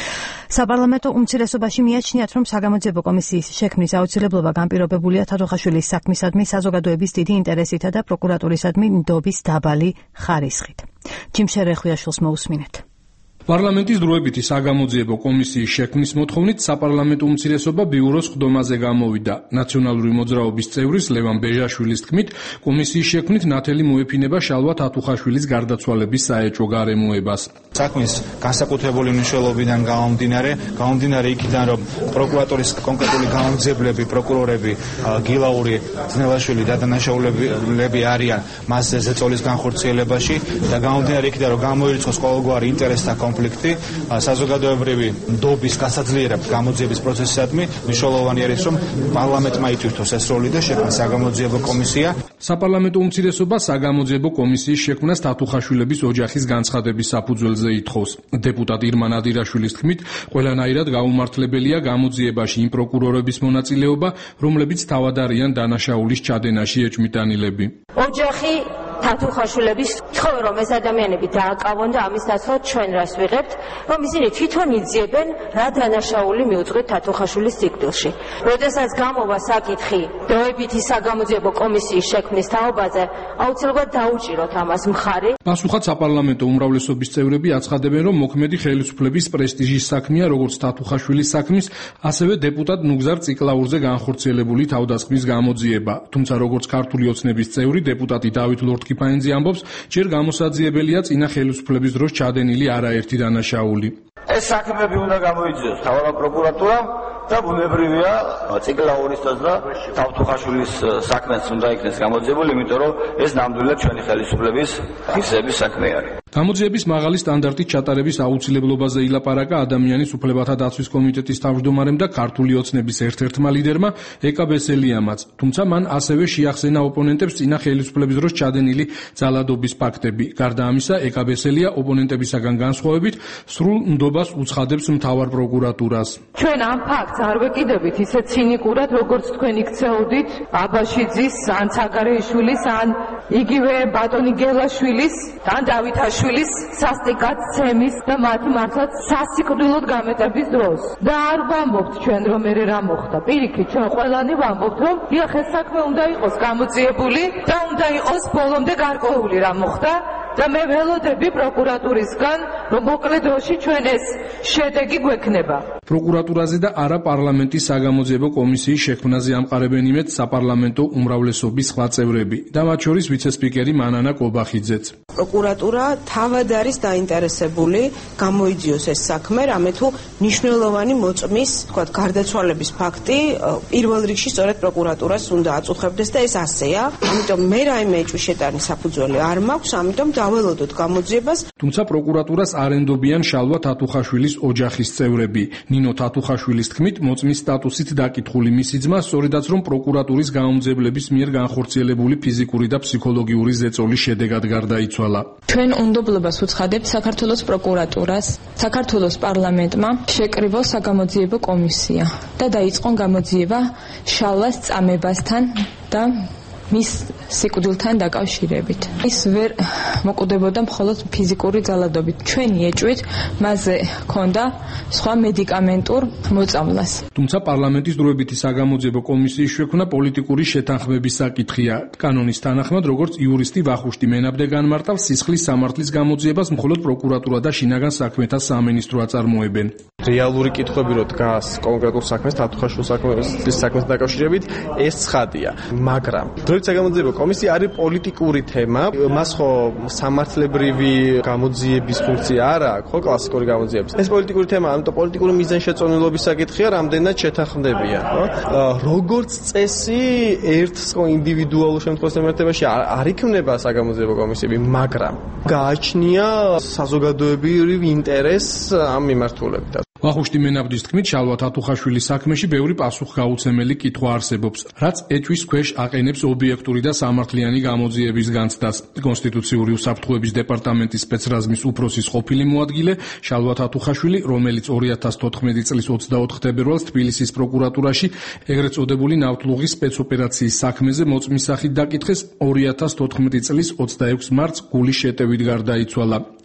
საპარლამენტო უმცირესობაში მიაჩნიათ, რომ საგამოძიებო კომისიის შექმნის აუცილებლობა განპირობებულია თათოხაშვილის საქმისადმი საზოგადოების დიდი ინტერესითა და პროკურატურისადმი ნდობის დაბალი ხარისხით. ჯიმ შერეხვიაშვილს მოусმინეთ. პარლამენტის დროებითი საგამოძიებო კომისიის შექმნის მოთხოვნით საპარლამენტო უმცირესობა ბიუროს ხდომაზე გამოვიდა. ნაციონალური მოძრაობის წევრის ლევან ბეჟაშვილის თქმით, კომისიის შექმნით ნათელი მოეფინება შალვა თათუხაშვილის გარდაცვალების საეჭვო გარემოებას. საქმის განსაკუთრებული მნიშვნელობიდან გამომდინარე, გამომდინარე იქიდან, რომ პროკურატურის კონკრეტული გამომძიებლები, პროკურორები, გილაური, ძნელაშვილი და დანაშაულები არიან მასზე ზეწოლის განხორციელებაში და გამომდინარე იქიდან, რომ გამოირიცხოს ყოველგვარი ინტერესთა კონფლიქტი საზოგადოებრივი ნდობის გასაძლიერებად გამოძიების პროცესისადმი მნიშვნელოვანი არის, რომ პარლამენტმა ითვირთოს ეს როლი და შექმნას საგამოძიებო კომისია. საპარლამენტო უმცირესობა საგამოძიებო კომისიის შექმნას თათუხაშვილების ოჯახის განცხადების საფუძველზე ითხოვს. დეპუტატ ირმა ნადირაშვილის თქმით, ყველანაირად გაუმართლებელია გამოძიებაში იმ პროკურორების მონაწილეობა, რომლებიც თავად არიან დანაშაულის ჩადენაში ეჭვმიტანილები. ოჯახი თათუხაშვილების თხოვე რომ ეს ადამიანები დააკავონ და ამის დასაცავად ჩვენ რას ვიღებთ, რომ ისინი თვითონ იძიებენ რა დანაშაული მიუძღვით თათუხაშვილის სიკვდილში. როდესაც გამოვა საკითხი დროებითი საგამოძიებო კომისიის შექმნის თაობაზე, აუცილებლად დაუჭიროთ ამას მხარი. პასუხად საპარლამენტო უმრავლესობის წევრები აცხადებენ, რომ მოქმედი ხელისუფლების პრესტიჟის საქმეა როგორც თათუხაშვილის საქმის, ასევე დეპუტატ ნუგზარ ციკლაურზე განხორციელებული თავდასხმის გამოძიება. თუმცა როგორც ქართული ოცნების წევრი დეპუტატი დავით ლორთქიფანიძე ამბობს, ჯერ გამოსაძიებელია წინა ხელისუფლების დროს ჩადენილი არაერთი დანაშაული. ეს საქმეები უნდა გამოიძიოს თავად პროკურატურამ და ბუნებრივია ციკლაურისაც და თათუხაშვილის საქმეც უნდა იქნეს გამოძიებული, იმიტომ რომ ეს ნამდვილად ჩვენი ხელისუფლების ხისების საქმე არის. გამოძიების მაღალი სტანდარტით ჩატარების აუცილებლობაზე ილაპარაკა ადამიანის უფლებათა დაცვის კომიტეტის თავმჯდომარემ და ქართული ოცნების ერთ-ერთმა ლიდერმა ეკა ბესელიამაც, თუმცა მან ასევე შეახსენა ოპონენტებს წინა ხელისუფლების დროს ჩადენილი ძალადობის ფაქტები. გარდა ამისა, ეკა ბესელია ოპონენტებისაგან განსხვავებით სრულ ნდობას უცხადებს მთავარ პროკურატურას. ჩვენ ამ ფაქტს არ ვეკიდებით ისე ცინიკურად, როგორც თქვენ იქცეოდით აბაშიძის, ან ცაგარეიშვილის, ან იგივე ბატონი გელაშვილის, ან დავითაშვილის სასტიკად ცემის და მათი მართლაც სასიკვდილოდ გამეტების დროს. და არ ვამბობთ ჩვენ რომ მე რა მოხდა. პირიქით, ჩვენ ყველანი ვამბობთ, რომ დიახ, ეს საქმე უნდა იყოს გამოძიებული და უნდა იყოს ბოლომდე გარკვეული რა მოხდა. და მე ველოდები პროკურატურისგან, რომ მოკლე დროში ჩვენ ეს შედეგი გვექნება. პროკურატურაზე და არა პარლამენტის საგამოძიებო კომისიის შექმნაზე ამყარებენ იმედს საპარლამენტო უმრავლესობის სხვა წევრები და მათ შორის ვიცე-სპიკერი მანანა კობახიძეც. პროკურატურა თავად არის დაინტერესებული გამოიძიოს ეს საქმე, რამე თუ მნიშვნელოვანი მოწმის, თქვათ, გარდაცვალების ფაქტი პირველ რიგში სწორედ პროკურატურას უნდა აწუხებდეს და ეს ასეა. ამიტომ მე რაიმე ეჭვის შეტანის საფუძველი არ მაქვს, ამიტომ დაველოდოთ გამოძიებას. თუმცა პროკურატურას არ ენდობიან შალვა თათუხაშვილის ოჯახის წევრები. ნინო თათუხაშვილის თქმით, მოწმის სტატუსით დაკითხული მისი ძმა სწორედაც რომ პროკურატურის გამომძიებლების მიერ განხორციელებული ფიზიკური და ფსიქოლოგიური ზეწოლის შედეგად გარდაიცვალა. ჩვენ უნდობლობას უცხადებთ საქართველოს პროკურატურას, საქართველოს პარლამენტმა შეკრიბოს საგამოძიებო კომისია და დაიწყონ გამოძიება შალვას წამებასთან და მის სიკვდილთან დაკავშირებით. ის ვერ მოკვდებოდა მხოლოდ ფიზიკური ძალადობით. ჩვენი ეჭვით მასზე ჰქონდა სხვა მედიკამენტურ მოწამლას. თუმცა პარლამენტის დროებითი საგამოძიებო კომისიის შექმნა პოლიტიკური შეთანხმების საკითხია. კანონის თანახმად, როგორც იურისტი ვახუშტი მენაბდე განმარტავს, სისხლის სამართლის გამოძიებას მხოლოდ პროკურატურა და შინაგან საქმეთა სამინისტრო აწარმოებენ. რეალური კითხვები რო დგას კონკრეტულ საქმეს, თათუხაშვილის საქმესთან დაკავშირებით, ეს ცხადია, მაგრამ საგამოძიებო კომისია არის პოლიტიკური თემა, მას ხო სამართლებრივი გამოძიების ფუნქცია არ აქვს, ხო კლასიკური გამოძიების. ეს პოლიტიკური თემა, ამიტომ პოლიტიკური მიზანშეწონილობის საკითხია, რამდენად შეთანხმდებია, ხო? როგორც წესი, ერთ ინდივიდუალურ შემთხვევაში შემართებაში არ იქნება საგამოძიებო კომისიები, მაგრამ გააჩნია საზოგადოებრივ ინტერესს ამ მიმართულებით. ვახუშტი მენაბდის თქმით, შალვა თათუხაშვილის საქმეში ბევრი პასუხგაუცემელი კითხვა არსებობს, რაც ეჭვის ქვეშ აყენებს ობიექტური და სამართლიანი გამოძიების განცდას. კონსტიტუციური უსაფრთხოების დეპარტამენტის სპეცრაზმის უფროსის ყოფილი მოადგილე შალვა თათუხაშვილი, რომელიც ორი ათას თოთხმეტი წლის ოცდაოთხ თებერვალს თბილისის პროკურატურაში ეგრეთ წოდებული ნავთლუღის სპეცოპერაციის საქმეზე მოწმის სახით დაკითხეს, ორი ათას თოთხმეტი წლის ოცდაექვსი მარტს გულის შეტევით გარდაიცვალა.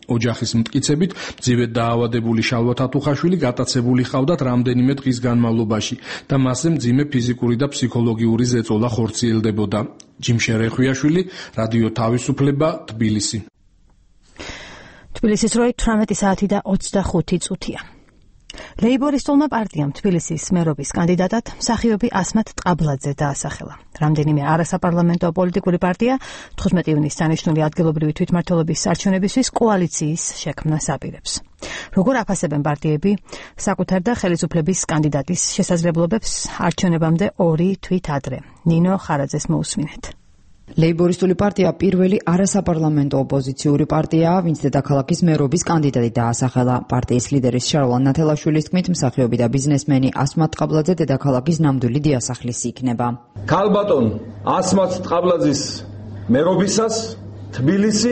ოჯახის მტკიცებით, ძივედ დაავადებული შალვა თათუხაშვილი გატაცებული ჰყავდათ რამდენიმე დღის განმავლობაში და მასზე მძიმე ფიზიკური და ფსიქოლოგიური ზეწოლა ხორციელდებოდა. ჯიმშე რეხვიაშვილი, რადიო თავისუფლება, თბილისი. თბილისის როი თვრამეტი საათი და ოცდახუთი წუთია. ლეიბორისტულმა პარტიამ თბილისის მერობის კანდიდატად მსახიობი ასმათ ტყაბლაძე დაასახელა. რამდენიმე არასაპარლამენტო პოლიტიკური პარტია თხუთმეტი ივნისს დანიშნული ადგილობრივი თვითმმართველობის არჩევნებისთვის კოალიციის შექმნას აპირებს. როგორ აფასებენ პარტიები საკუთარ და ხელისუფლების კანდიდატის შესაძლებლობებს არჩევნებამდე ორი თვით ადრე? ნინო ხარაძეს მოусმინეთ. ლეიბორისტული პარტია პირველი არასაპარლამენტო ოპოზიციური პარტიაა, ვინც დედაქალაქის მერობის კანდიდატი დაასახელა. პარტიის ლიდერის შარვალ ნათელაშვილის თქმით, მსახიობი და ბიზნესმენი ასმათ ტყაბლაძე დედაქალაქის ნამდვილი დიასახლისი იქნება. ქალბატონ ასმათ ტყაბლაძის მერობისას თბილისი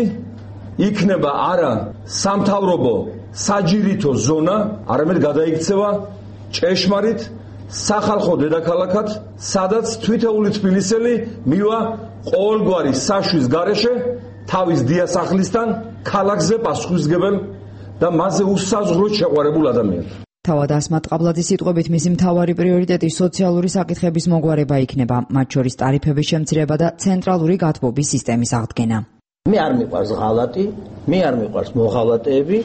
იქნება არა სამთავრობო საჯირითო ზონა, არამედ გადაიქცევა ჭეშმარიტ სახალხო დედაქალაქად, სადაც თვითეული თბილისელი მივა ყოველგვარი საშვის გარეშე თავის დიასახლისთან ქალაქზე პასუხისმგებელ და მასზე უსაზღვროდ შეყვარებულ ადამიანს. თავად ასმათ ტყაბლაძის სიტყვებით მისი მთავარი პრიორიტეტი სოციალური საკითხების მოგვარება იქნება, მათ შორის ტარიფების შემცირება და ცენტრალური გათბობის სისტემის აღდგენა. მე არ მიყვარს ღალატი, მე არ მიყვარს მოღალატეები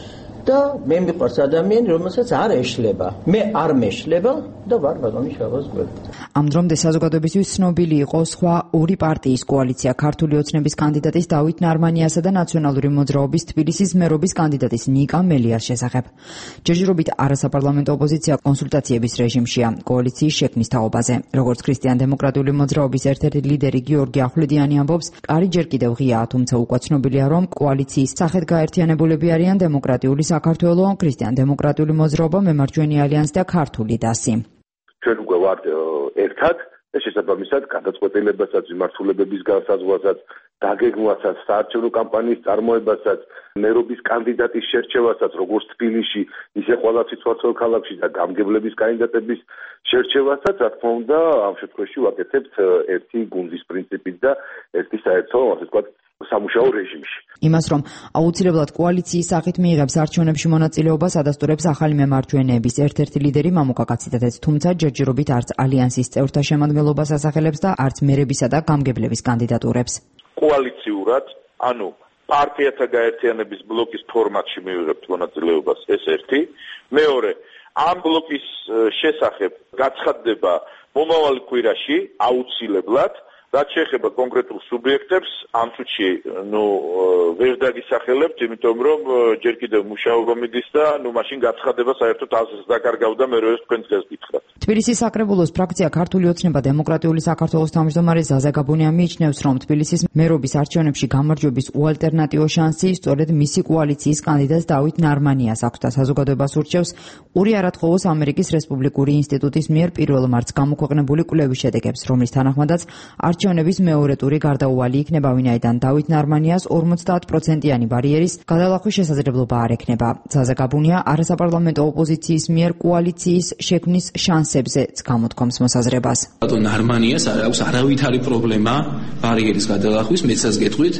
და მე მიყვარს ადამიანი, რომელსაც არ ეშლება. მე არ მეშლება და ვარ ბატონი შალვას გვერდით. ამ დრომდე საზოგადოებისთვის ცნობილი იყო სხვა ორი პარტიის კოალიცია ქართული ოცნების კანდიდატის დავით ნარმანიასა და ნაციონალური მოძრაობის თბილისის მერობის კანდიდატის ნიკა მელიას შესახებ. ჯერჯერობით არასაპარლამენტო ოპოზიცია კონსულტაციების რეჟიმშია კოალიციის შექმნის თაობაზე. როგორც ქრისტიან-დემოკრატიული მოძრაობის ერთ-ერთი ლიდერი გიორგი ახვლედიანი ამბობს, კარი ჯერ კიდევ ღიაა, თუმცა უკვე ცნობილია, რომ კოალიციის სახეთ გაერთიანებულები არიან დემოკრატიული საქართველო, ქრისტიან-დემოკრატიული მოძრაობა, მემარჯვენე ალიანსი და ქართული დასი. ჩვენ უკვე ვართ ერთად და შესაბამისად გადაწყვეტილებასაც, მიმართულებების განსაზღვრავასაც, დაგეგმვასაც, საარჩევნო კამპანიის წარმოებასაც, მერობის კანდიდატის შერჩევასაც, როგორც თბილისში, ისე ყველა ციცვაცოლ ქალაქში და გამგებლების კანდიდატების შერჩევასაც, რა თქმა უნდა, ამ შემთხვევაში ვაკეთებთ ერთი გუნდის პრინციპით და ერთი საერთო, ასე ვთქვათ, სამუშაო რეჟიმში. იმას, რომ აუცილებლად კოალიციის სახით მიიღებს არჩევნებში მონაწილეობას, ადასტურებს ახალი მემარჯვენეების ერთ-ერთი ლიდერი მამუკა კაციდადეც, თუმცა ჯერჯერობით არც ალიანსის წევრთა შემადგენლობას ასახელებს და არც მერებისა და გამგებლების კანდიდატურებს. კოალიციურად, ანუ პარტიათა გაერთიანების ბლოკის ფორმატში მიიღებთ მონაწილეობას, ეს ერთი. მეორე, ამ ბლოკის შესახებ გაცხადდება მომავალი კვირაში აუცილებლად, რაც შეეხება კონკრეტულ სუბიექტებს, ამ წუთში, ნუ ვერ დაგისახელებთ, იმიტომ რომ ჯერ კიდევ მუშაობა მიდის და ნუ მაშინ გაცხადება საერთოდ აზრს დაკარგავდა, მე როეს თქვენ დღეს გითხრათ. თბილისის საკრებულოს ფრაქცია ქართული ოცნება დემოკრატიული საქართველოს თავმჯდომარე ზაზა გაბუნია მიიჩნევს, რომ თბილისის მერობის არჩევნებში გამარჯვების უალტერნატივო შანსი სწორედ მისი კოალიციის კანდიდატ დავით ნარმანიას აქვს და საზოგადოებას ურჩევს ური არათხოვოს ამერიკის რესპუბლიკური ინსტიტუტის მიერ პირველ მარტს გამოქვეყნებული კვლევის შედეგებს, რომლის თანახმადაც არჩევნების მეორე ტური გარდაუვალი იქნება, ვინაიდან დავით ნარმანიას ორმოცდაათ პროცენტიანი ბარიერის გადალახვის შესაძლებლობა არ ექნება. ზაზა გაბუნია არასაპარლამენტო ოპოზიციის მიერ კოალიციის შექმნის შანსებზეც გამოთქვამს მოსაზრებას. ბატონ ნარმანიას არ აქვს არავითარი პრობლემა ბარიერის გადალახვის, მეცაც გეტყვით,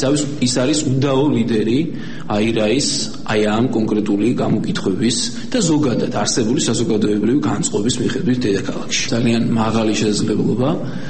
ის არის უდაო ლიდერი აირაის აი ამ კონკრეტული გამოკითხვების და ზოგადად არსებული საზოგადოებრივი განწყობის მიხედვით დედაქალაქში. ძალიან მაღალი შესაძლებლობა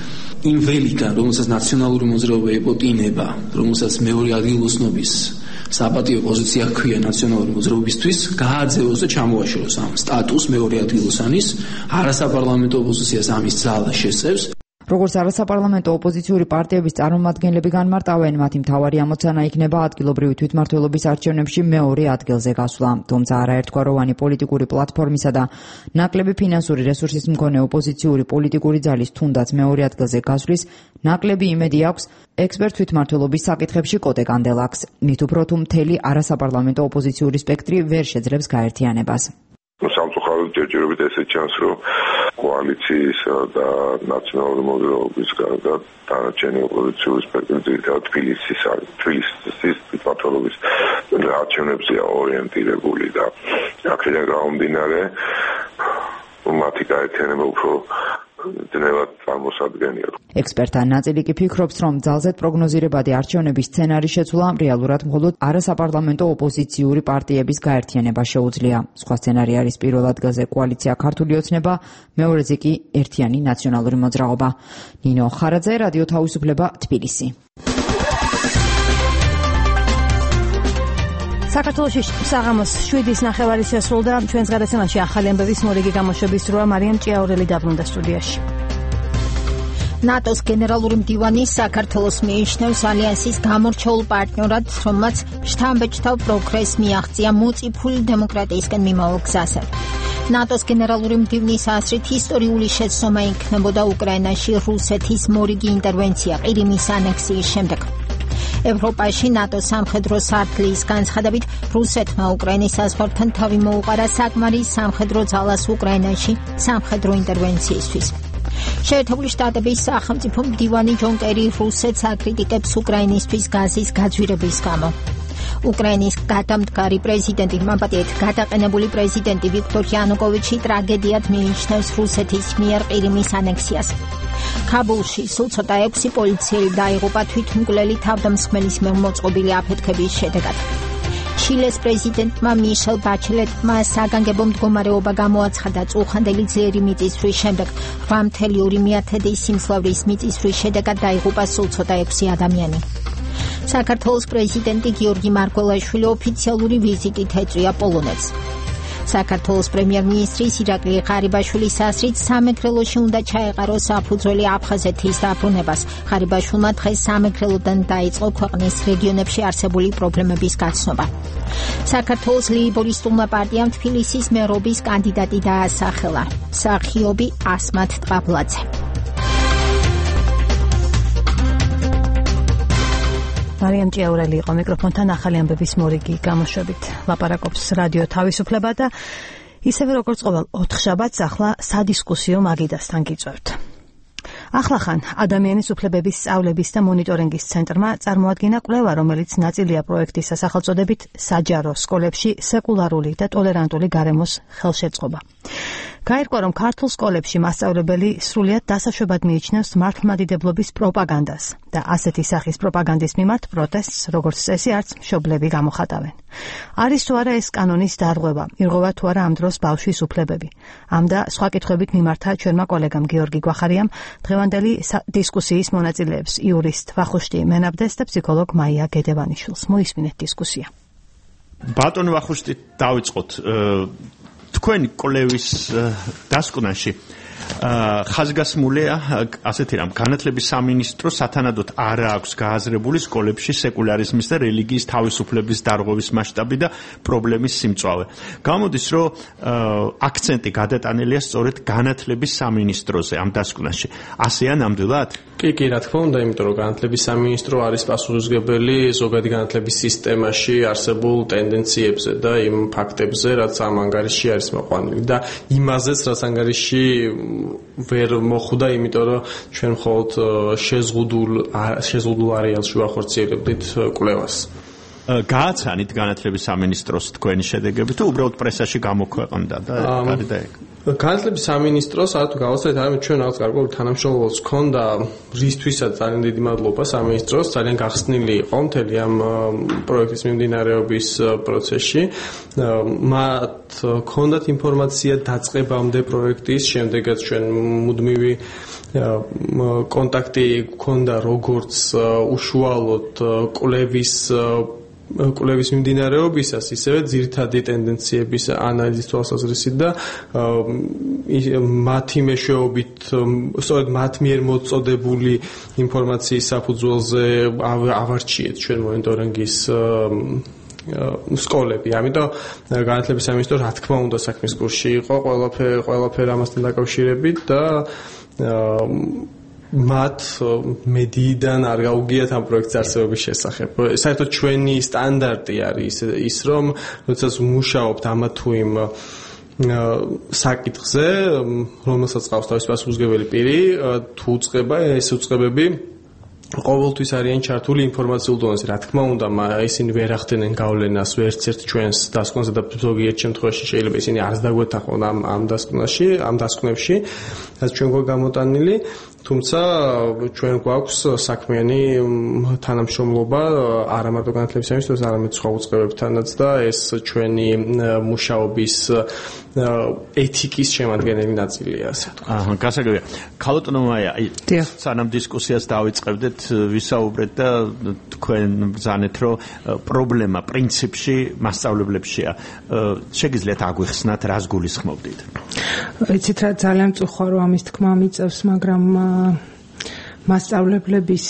იმ ველიდან, რომელსაც ნაციონალური მოძრაობა ეპოტინება, რომელსაც მეორე ადგილოსნობის საპატიო პოზიცია ჰქვია ნაციონალური მოძრაობისთვის, გააძევოს და ჩამოაშოროს ამ სტატუს მეორე ადგილოსანის, არასაპარლამენტო ოპოზიციას ამის ძალა შესწევს. როგორც არასაპარლამენტო ოპოზიციური პარტიების წარმომადგენლები განმარტავენ, მათი მთავარი ამოცანა იქნება ადგილობრივი თვითმმართველობის არჩევნებში მეორე ადგილზე გასვლა. თუმცა არაერთგვაროვანი პოლიტიკური პლატფორმისა და ნაკლები ფინანსური რესურსის მქონე ოპოზიციური პოლიტიკური ძალის თუნდაც მეორე ადგილზე გასვლის ნაკლები იმედი აქვს ექსპერტ თვითმმართველობის საკითხებში კოტე კანდელაკს. მით უფრო თუ მთელი არასაპარლამენტო ოპოზიციური სპექტრი ვერ შეძლებს გაერთიანებას. სამწუხაროდ ჯერჯერობით ესე ჩანს, რომ კოალიციის და ნაციონალური მოძრაობის გარდა დანარჩენი ოპოზიციური სპექტრი ძირითადად თბილისის არის. თბილისის თვითმმართველობის არჩევნებზეა ორიენტირებული და აქედან გამომდინარე მათი გაერთიანება უფრო ძნელად წარმოსადგენია. ექსპერტთა ნაწილი კი ფიქრობს, რომ ძალზედ პროგნოზირებადი არჩევნების სცენარის შეცვლა რეალურად მხოლოდ არასაპარლამენტო ოპოზიციური პარტიების გაერთიანება შეუძლია. სხვა სცენარი არის პირველ ადგილზე კოალიცია ქართული ოცნება, მეორეზე კი ერთიანი ნაციონალური მოძრაობა. ნინო ხარაძე, რადიო თავისუფლება, თბილისი. საქართველოში საღამოს შვიდის ნახევარი შესრულდა. ჩვენს გადაცემაში ახალი ამბების მორიგი გამოშვების დროა. მარიამ ჭიაურელი დაბრუნდა სტუდიაში. ნატოს გენერალური მდივანი საქართველოს მიიჩნევს ალიანსის გამორჩეულ პარტნიორად, რომელმაც შთამბეჭდავ პროგრესს მიაღწია მოწიფული დემოკრატიისკენ მიმავალ გზაზე. ნატოს გენერალური მდივნის აზრით ისტორიული შეცდომა იქნებოდა უკრაინაში რუსეთის მორიგი ინტერვენცია ყირიმის ანექსიის შემდეგ. ევროპაში ნატოს სამხედრო სარდლის განცხადებით რუსეთმა უკრაინის საზღვართან თავი მოუყარა საკმარის სამხედრო ძალას უკრაინაში სამხედრო ინტერვენციისთვის. შეერთებული შტატების სახელმწიფო მდივანი ჯონ კერი რუსეთს აკრიტიკებს უკრაინისთვის გაზის გაძვირების გამო. უკრაინის გადამდგარი პრეზიდენტი მამპატიეთ გადაყენებული პრეზიდენტი ვიქტორ იანუკოვიჩი ტრაგედიად მიიჩნევს რუსეთის მიერ ყირიმის ანექსიას. ქაბულში სულ ცოტა ექვსი პოლიციელი დაიღუპა თვითმკვლელი თავდამსხმელის მიერ მოწყობილი აფეთქების შედეგად. ჩილეს პრეზიდენტმა მიშელ ბაჩელეტმა საგანგებო მდგომარეობა გამოაცხადა წუხანდელი ძლიერი მიწისძვრის შემდეგ. რვა მცდელო ორი მიათედის სიმძლავრის მიწისძვრის შედეგად დაიღუპა სულ ცოტა ექვსი ადამიანი. საქართველოს პრეზიდენტი გიორგი მარგველაშვილი ოფიციალური ვიზიტით ეწვია პოლონეთს. საქართველოს პრემიერ-მინისტრის ირაკლი ღარიბაშვილის აზრით სამეგრელოში უნდა ჩაეყაროს საფუძველი აფხაზეთის დაბრუნებას. ღარიბაშვილმა დღეს სამეგრელოდან დაიწყო ქვეყნის რეგიონებში არსებული პრობლემების გაცნობა. საქართველოს ლეიბორისტულმა პარტიამ თბილისის მერობის კანდიდატი დაასახელა. მსახიობი ასმათ ტყაბლაძე. მარიამ ჭიაურელი იყო მიკროფონთან ახალი ამბების მორიგი გამოშვებით. ლაპარაკობს რადიო თავისუფლება და ისევე როგორც ყოველ ოთხშაბათს ახლა სადისკუსიო მაგიდასთან გიწევთ. ახლახან ადამიანის უფლებების სწავლების და მონიტორინგის ცენტრმა წარმოადგინა კვლევა, რომელიც ნაწილია პროექტის სახელწოდებით საჯარო სკოლებში სეკულარული და ტოლერანტული გარემოს ხელშეწყობა. გაირკვა, რომ ქართულ სკოლებში მასწავლებელი სრულიად დასაშვებად მიიჩნევს მართლმადიდებლობის პროპაგანდას და ასეთი სახის პროპაგანდის მიმართ პროტესტს, როგორც წესი, არც მშობლები გამოხატავენ. არის თუ არა ეს კანონის დარღვევა, ირღვევა თუ არა ამ დროს ბავშვის უფლებები. ამ და სხვა კითხვებით მიმართა ჩვენმა კოლეგამ გიორგი გვახარიამ დღევანდელი დისკუსიის მონაწილეებს, იურისტ ვახუშტი მენაბდეს და ფსიქოლოგ მაია გედევანიშვილს. მოისმინეთ დისკუსია. ბატონ ვახუშტი, დავიწყოთ თქვენი კოლევის დასკვნაში ხაზგასმულია ასეთი რამ განათლების სამინისტრო სათანადოდ არ აქვს გააზრებული სკოლებში სეკულარიზმის და რელიგიის თავისუფლების დარღვევის მასშტაბი და პრობლემის სიმწვავე. გამოდის, რომ აქცენტი გადატანილია სწორედ განათლების სამინისტროზე ამ დასკვნაში. ასეა ნამდვილად? კი, კი, რა თქმა უნდა, იმიტომ რომ განათლების სამინისტრო არის პასუხისმგებელი ზოგადი განათლების სისტემაში არსებულ ტენდენციებზე და იმ ფაქტებზე, რაც ამ ანგარიშში არის მოყვანილი და იმაზეც, რაც ანგარიში ვერ მოხვდა, იმიტომ რომ ჩვენ მხოლოდ შეზღუდულ შეზღუდულ არეალში ვახორციელებდით კვლევას. გააცანით განათლების სამინისტროს თქვენი შედეგები თუ უბრალოდ პრესაში გამოქვეყნდა და გარდა ეგ? განათლების სამინისტროს არათუ გავაცდეთ, არამედ ჩვენ რაღაც გარკვეული თანამშრომლობაც ჰქონდა, რისთვისაც ძალიან დიდი მადლობა სამინისტროს, ძალიან გახსნილი იყო მთელი ამ პროექტის მიმდინარეობის პროცესში. მათ ჰქონდათ ინფორმაცია დაწყებამდე პროექტის, შემდეგაც ჩვენ მუდმივი კონტაქტი ჰქონდა როგორც უშუალოდ კვლევის კვლევის მიმდინარეობისას, ისევე ძირითადი ტენდენციების ანალიზის თვალსაზრისით და მათი მეშვეობით, სწორედ მათ მიერ მოწოდებული ინფორმაციის საფუძველზე ავარჩიეთ ჩვენ მონიტორინგის სკოლები. ამიტომ განათლების სამინისტრო რა თქმა უნდა საქმის კურსში იყო ყველაფერი ყველაფერი ამასთან დაკავშირებით და მათ მედიიდან არ გაუგიათ ამ პროექტის არსებობის შესახებ. საერთოდ ჩვენი სტანდარტი არის ის, რომ როდესაც ვმუშაობთ ამა თუ იმ საკითხზე, რომელსაც ყავს თავის პასუხისმგებელი პირი, თუ უწყება ეს უწყებები ყოველთვის არიან ჩართული ინფორმაციულ დონეზე. რა თქმა უნდა, ისინი ვერ ახდენენ გავლენას ვერცერთ ჩვენს დასკვნაზე და ზოგიერთ შემთხვევაში შეიძლება ისინი არც დაგვეთანხმონ ამ ამ დასკვნაში, ამ დასკვნებში, რაც ჩვენ გვაქვს გამოტანილი თუმცა ჩვენ გვაქვს საქმიანი თანამშრომლობა არა მარტო განათლების სამინისტროს, არამედ სხვა უწყებებთანაც და ეს ჩვენი მუშაობის ეთიკის შემადგენელი ნაწილია, ასე ვთქვათ. აჰა, გასაგებია. ქალბატონო მაია, აი, სანამ დისკუსიას დავიწყებდეთ, ვისაუბრეთ და თქვენ ბრძანეთ, რომ პრობლემა პრინციპში მასწავლებლებშია. შეგიძლიათ აგვიხსნათ, რას გულისხმობდით? იცით რა, ძალიან მწუხარ რომ ამის თქმა მიწევს, მაგრამ მასწავლებლების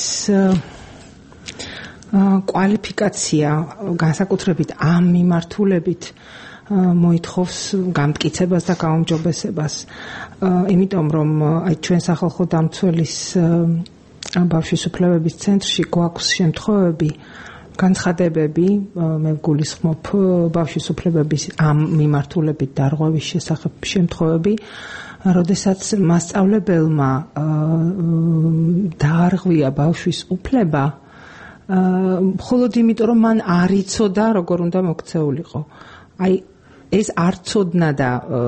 კვალიფიკაცია განსაკუთრებით ამ მიმართულებით მოითხოვს გამტკიცებას და გაუმჯობესებას. იმიტომ რომ აი ჩვენ სახალხო დამცველის ბავშვის უფლებების ცენტრში გვაქვს შემთხვევები, განცხადებები, მე გულისხმობ ბავშვის უფლებების ამ მიმართულებით დარღვევის შესახებ შემთხვევები, როდესაც მასწავლებელმა დაარღვია ბავშვის უფლება, მხოლოდ იმიტომ რომ მან არ იცოდა როგორ უნდა მოქცეულიყო. აი ეს არ ცოდნა და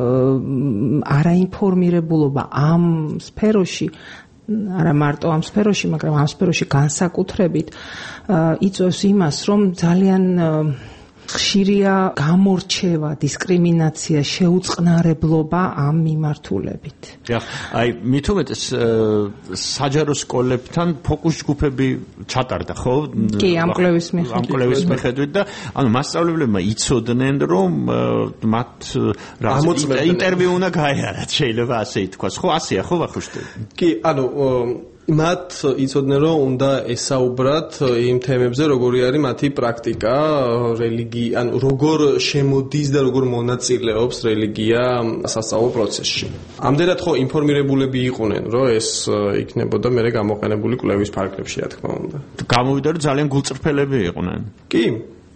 არაინფორმირებულობა ამ სფეროში, არა მარტო ამ სფეროში, მაგრამ ამ სფეროში განსაკუთრებით იწვევს იმას, რომ ძალიან ხშირია გამორჩევა, დისკრიმინაცია, შეუწყნარებლობა ამ მიმართულებით. Ja, აი მით უმეტეს საჯარო სკოლებთან ფოკუს ჯგუფები ჩატარდა, ხო? კი, ამ კვლევის მიხედვით. ამ კვლევის მიხედვით და ანუ მასწავლებლებმა იცოდნენ, რომ მათ ინტერვიუ უნდა გაიარათ, შეიძლება ასე ითქვას. ხო, ასეა, ხო ვახუშტები? კი, ანუ მათ იცოდნენ რომ უნდა ესაუბრათ იმ თემებზე, როგორი არის მათი პრაქტიკა, რელიგია, ანუ როგორ შემოდის და როგორ მონაწილეობს რელიგია სასწავლო პროცესში. ამდენად ხო ინფორმირებულები იყვნენ, რომ ეს იქნებოდა მე გამოყენებული კვლევის ფარგლებში, რა თქმა უნდა. გამოვიდა რომ ძალიან გულწრფელები იყვნენ. კი.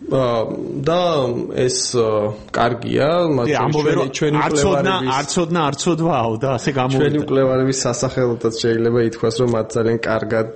და ეს კარგია, მაგრამ ჩვენი კვლევარების არცოდნა არცოდვაო და ასე გამოვიდა. ჩვენი კვლევარების სასახელოდაც შეიძლება ითქვას, რომ მათ ძალიან კარგად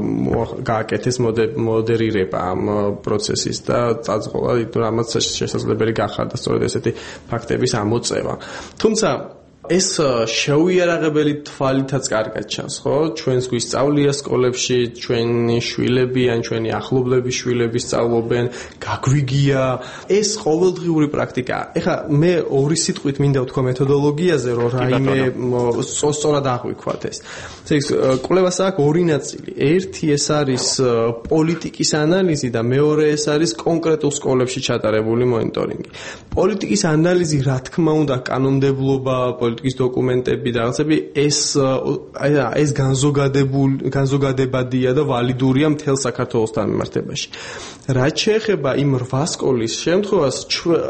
გააკეთეს მოდერირება ამ პროცესის და წაწყობა, რამაც შესაძლებელი გახარდა სწორედ ესეთი ფაქტების ამოწევა. თუმცა ეს შეუიარაღებელი თვალითაც კარგად ჩანს, ხო? ჩვენს გვისწავლია სკოლებში, ჩვენი შვილები ან ჩვენი ახლობლების შვილები სწავლობენ, გაგვიგია. ეს ყოველდღიური პრაქტიკაა. ეხლა მე ორი სიტყვით მინდა ვთქვა მეთოდოლოგიაზე, რომ რაიმე სწორად აღვიქვათ ეს. ეს კვლევას აქვს ორი ნაწილი. ერთი ეს არის პოლიტიკის ანალიზი და მეორე ეს არის კონკრეტულ სკოლებში ჩატარებული მონიტორინგი. პოლიტიკის ანალიზი, რა თქმა უნდა, კანონმდებლობა, პოლიტიკის დოკუმენტები და რაღაცები ეს ეს განზოგადებული განზოგადებადია და ვალიდურია მთელ საქართველოსთან მიმართებაში. რაც შეეხება იმ რვა სკოლის შემთხვევას,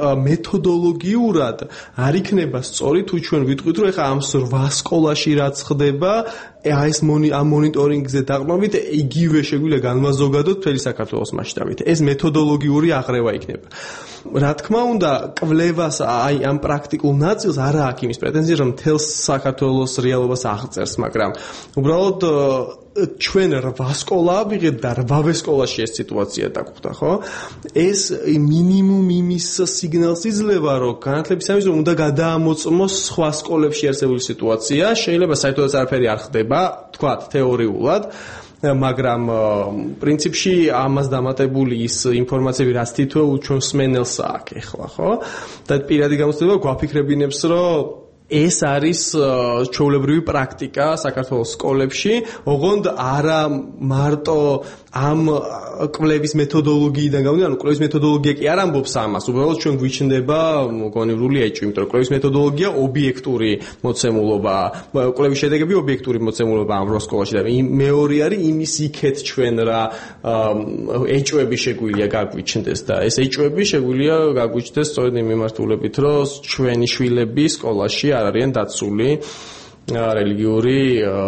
მეთოდოლოგიურად არ იქნება სწორი თუ ჩვენ ვიტყვით, რომ ეხა ამ რვა სკოლაში რაც ხდება, ეს ამ მონიტორინგზე დაყრდნობით იგივე შეგვიძლია განმაზოგადოთ მთელი საქართველოს მასშტაბით. ეს მეთოდოლოგიური აღრევა იქნება. რა თქმა უნდა, კვლევას აი ამ პრაქტიკულ ნაწილს არა აქვს იმის პრეტენზია, რომ მთელ საქართველოს რეალობას აღწერს, მაგრამ უბრალოდ ჩვენ რვა სკოლა ვიღეთ და რვავე სკოლაში ეს სიტუაცია დაგვხვდა, ხო? ეს მინიმუმ იმის სიგნალს იძლევა, რომ განათლების სამინისტრო უნდა გადაამოწმოს სხვა სკოლებში არსებული სიტუაცია, შეიძლება საერთოდაც არაფერი არ ხდება, თქვათ თეორიულად, მაგრამ პრინციპში ამას დამატებული ის ინფორმაციები, რაც თითოეულ ჩვენ მსმენელს აქვს ახლა, ხო? და პირადი გამოცდილება გვაფიქრებინებს, რომ ეს არის ჩვეულებრივი პრაქტიკა საქართველოს სკოლებში, ოღონდ არა მარტო ამ კვლევის მეთოდოლოგიიდან გამომდინარე, ანუ კვლევის მეთოდოლოგია კი არ ამბობს ამას, უბრალოდ ჩვენ გვიჩნდება გონივრული ეჭვი, იმიტომ რომ კვლევის მეთოდოლოგია ობიექტური მოცემულობაა, კვლევის შედეგები ობიექტური მოცემულობაა ამ სკოლაში და მეორე არის იმის იქეთ ჩვენ რა ეჭვები შეგვიძლია გაგვიჩნდეს და ეს ეჭვები შეგვიძლია გაგვიჩნდეს სწორედ იმ მიმართულებით, რომ ჩვენი შვილები სკოლაში არ არიან დაცული რელიგიური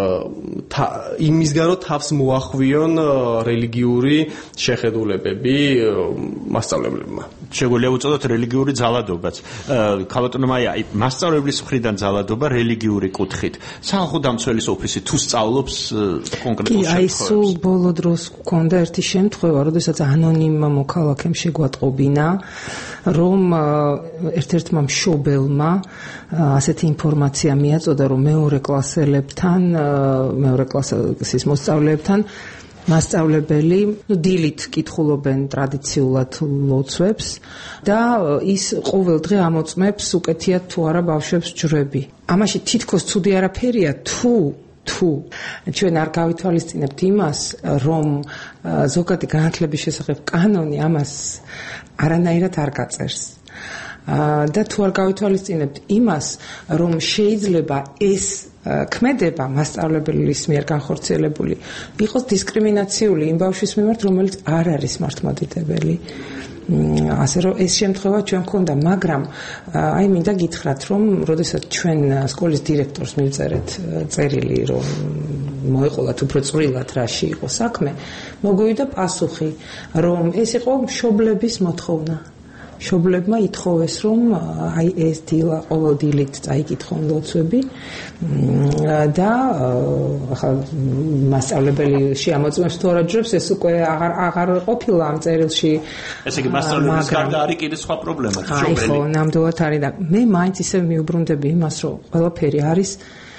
იმისგან რომ თავს მოახვიონ რელიგიური შეხედულებები მასწავლებლებმა. შეგვიძლია უწოდოთ რელიგიური ძალადობაც. ქალბატონო მაია, აი მასწავლებლის მხრიდან ძალადობა რელიგიური კუთხით. სახალხო დამცველის ოფისი თუ სწავლობს კონკრეტულ შემთხვევებში. კი, აი სულ ბოლო დროს გქონდა ერთი შემთხვევა, როდესაც ანონიმმა მოქალაქემ შეგვატყობინა, რომ ერთ-ერთმა მშობელმა ასეთი ინფორმაცია მიაწოდა, რომ მეორე კლასელებთან, მეორე კლასის მოსწავლეებთან მასწავლებელი, ну, დილით კითხულობენ ტრადიციულად ლოცვებს და ის ყოველ დღე ამოწმებს უკეთიათ თუ არა ბავშვებს ჯვრები. ამაში თითქოს ცუდი არაფერია, თუ თუ ჩვენ არ გავითვალისწინებთ იმას, რომ ზოგადი განათლების შესახებ კანონი ამას არანაირად არ გაწერს. და თუ არ გავითვალისწინებთ იმას, რომ შეიძლება ეს ქმედება მასწავლებლის მიერ განხორციელებული იყოს დისკრიმინაციული იმ ბავშვის მიმართ, რომელიც არ არის მართლმადიდებელი. ასე რომ ეს შემთხვევა ჩვენ გქონდა, მაგრამ აი მინდა გითხრათ, რომ როდესაც ჩვენ სკოლის დირექტორს მივწერეთ წერილი, რომ მოეყოლათ უფრო წვრილად რაში იყო საქმე, მოგვივიდა პასუხი, რომ ეს იყო მშობლების მოთხოვნა. მშობლებმა ითხოვეს, რომ აი ეს დილა ყოველ დილით წაიკითხონ ლოცვები და ახლა მასწავლებელი შეამოწმებს თუ არა ჯვრებს, ეს უკვე აღარ აღარ ყოფილა ამ წერილში. ესე იგი მასწავლებლის გარდა არის კიდე სხვა პრობლემა, მშობელი. ხო, ნამდვილად არის და მე მაინც ისე მიუბრუნდები იმას, რომ ყველაფერი არის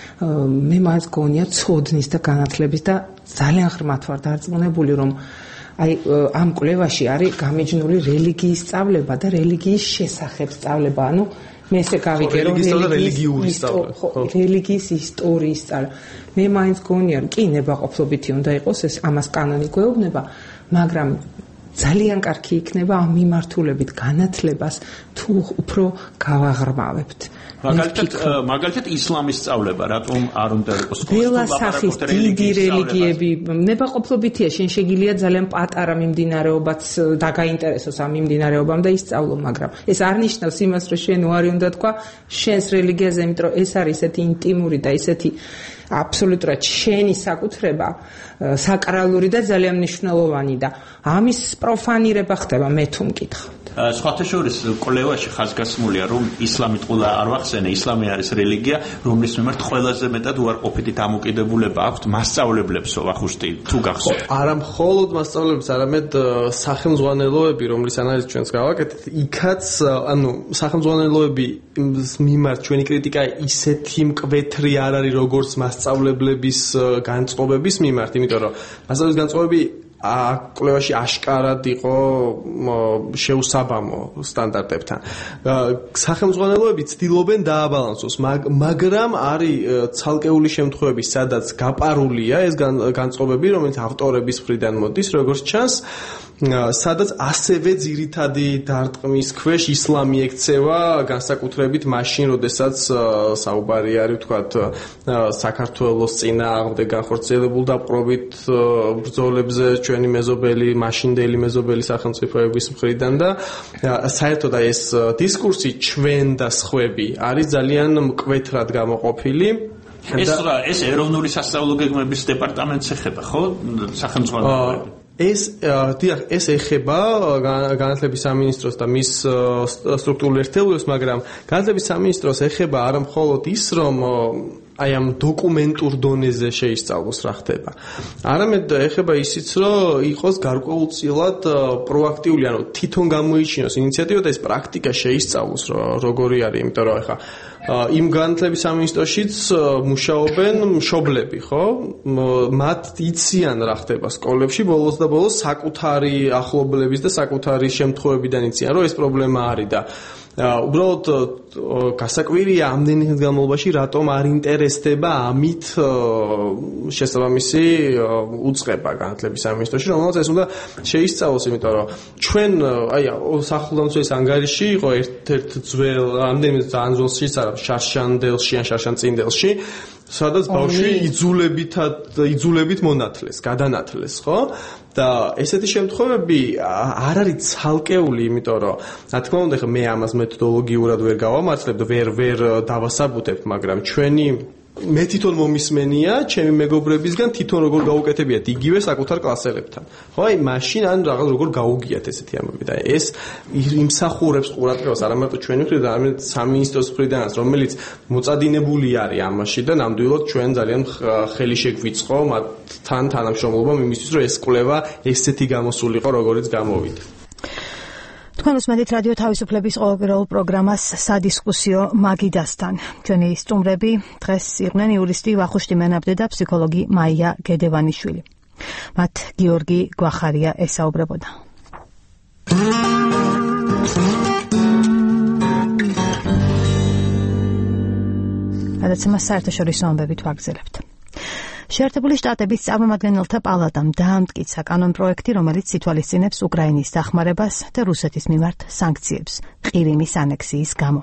მე მაინც გონია ცოდნის და განათლების და ძალიან ღრმად ვარ დარწმუნებული, რომ აი ამ კვლევაში არის გამიჯნული რელიგიის სწავლება და რელიგიის შესახებ სწავლება. ანუ მე ესე გავიგე რომ რელიგიური სწავლება, რელიგიის ისტორიის სწავლება. მე მაინც გონია რომ კი ნებაყოფლობითი უნდა იყოს ეს, ამას კანონი გვეუბნება, მაგრამ ძალიან კარგი იქნება ამ მიმართულებით განათლებას თუ უფრო გავაღრმავებთ. მაგალითად მაგალითად ისლამის სწავლება რატომ არ უნდა იყოს სკოლაში? ველასახის დიდი რელიგიები ნებაყოფლობითია, შენ შეგიძლია ძალიან პატარა მიმდინარეობაც დაგაინტერესოს ამ მიმდინარეობამ და ისწავლო, მაგრამ ეს არ ნიშნავს იმას, რომ შენ უარი უნდა თქვა შენს რელიგიაზე, იმიტომ რომ ეს არის ესეთი ინტიმური და ესეთი აბსოლუტურად შენი საკუთრება, საკრალური და ძალიან მნიშვნელოვანი და ამის პროფანირება ხდება, მე თუ მკითხავ. სხვათა შორის კვლევაში ხაზგასმულია, რომ ისლამი ტყულა არ ვახსენე, ისლამი არის რელიგია, რომლის მიმართ ყველაზე მეტად უარყოფითი დამოკიდებულება აქვს მასწავლებლებს, ვახუშტი, თუ გახსოვთ. არა მხოლოდ მასწავლებლებს, არამედ სახელმძღვანელოები, რომლის ანალიზი ჩვენს გავაკეთეთ, იქაც, ანუ სახელმძღვანელოების მიმართ ჩვენი კრიტიკა ისეთი მკვეთრი არ არის, როგორც მასწავლებლების განწყობების მიმართ, იმიტომ რომ მასწავლებლების განწყობები კვლევაში აშკარად იყო შეუსაბამო სტანდარტებთან. სახელმძღვანელოები ცდილობენ დააბალანსოს, მაგრამ არის ცალკეული შემთხვევები, სადაც გაპარულია ეს განწყობები, რომელიც ავტორების მხრიდან მოდის, როგორც ჩანს, სადაც ასევე ძირითადი დარტყმის ქვეშ ისლამი ექცევა, განსაკუთრებით მაშინ, როდესაც საუბარი არის, ვთქვათ, საქართველოს წინააღმდეგ განხორციელებულ დაპყრობით ბრძოლებზე ჩვენი მეზობელი, მაშინდელი მეზობელი სახელმწიფოების მხრიდან და საერთოდ ეს დისკურსი ჩვენ და სხვები არის ძალიან მკვეთრად გამოყოფილი. ეს რა, ეს ეროვნული სასწავლო გეგმების დეპარტამენტს ეხება, ხო? სახელმძღვანელოები. ეს დიახ, ეს ეხება განათლების სამინისტროს და მის სტრუქტურულ ერთეულებს, მაგრამ განათლების სამინისტროს ეხება არა მხოლოდ ის, რომ აი ამ დოკუმენტურ დონეზე შეისწავლოს რა ხდება. არამედ ეხება ისიც, რომ იყოს გარკვეულწილად პროაქტიული, ანუ თვითონ გამოიჩინოს ინიციატივა და ეს პრაქტიკა შეისწავლოს, როგორი არის, იმიტომ რომ ეხა იმ განათლების სამინისტროშიც მუშაობენ მშობლები, ხო? მათ იციან რა ხდება სკოლებში, ბოლოს და ბოლოს საკუთარი ახლობლების და საკუთარი შემთხვევებიდან იციან, რომ ეს პრობლემა არის და უბრალოდ გასაკვირია ამდენი ხნის განმავლობაში რატომ არ ინტერესდება ამით შესაბამისი უწყება განათლების სამინისტროში, რომელსაც ეს უნდა შეისწავლოს, იმიტომ რომ ჩვენ აი სახელმწიფოს ანგარიში იყო ერთ-ერთ ძველ ამდენი ძალიან ძველ შეიძლება შარშანდელში ან შარშანწინდელში, სადაც ბავშვი იძულებითად იძულებით მონათლეს, გადანათლეს, ხო? და ესეთი შემთხვევები არ არის ცალკეული, იმიტომ რომ რა თქმა უნდა, მე ამას მეთოდოლოგიურად ვერ გავამართლებ და ვერ ვერ დავასაბუთებ, მაგრამ ჩვენი მე თვითონ მომისმენია ჩემი მეგობრებისგან თვითონ როგორ გაუკეთებიათ იგივე საკუთარ კლასელებთან. ხო, აი მაშინ ან რაღაც როგორ გაუგიათ ესეთი ამბები და ეს იმსახურებს ყურადღებას არა მარტო ჩვენი მხრიდან, არამედ სამინისტროს მხრიდანაც, რომელიც მოწადინებული არის ამაში და ნამდვილად ჩვენ ძალიან ხელი შეგვიწყო მათთან თანამშრომლობამ იმისთვის, რომ ეს კვლევა ესეთი გამოსულიყო, როგორიც გამოვიდა. თქვენ უსმენთ რადიო თავისუფლების ყოველდღიურ პროგრამას სადისკუსიო მაგიდასთან. ჩვენი სტუმრები დღეს იყვნენ იურისტი ვახუშტი მენაბდე და ფსიქოლოგი მაია გედევანიშვილი. მათ გიორგი გვახარია ესაუბრებოდა. გადაცემას საერთაშორისო ამბებით ვაგრძელებთ. შეერთებული შტატების წარმომადგენელთა პალატამ დაამტკიცა კანონპროექტი, რომელიც ითვალისწინებს უკრაინის დახმარებას და რუსეთის მიმართ სანქციებს ყირიმის ანექსიის გამო.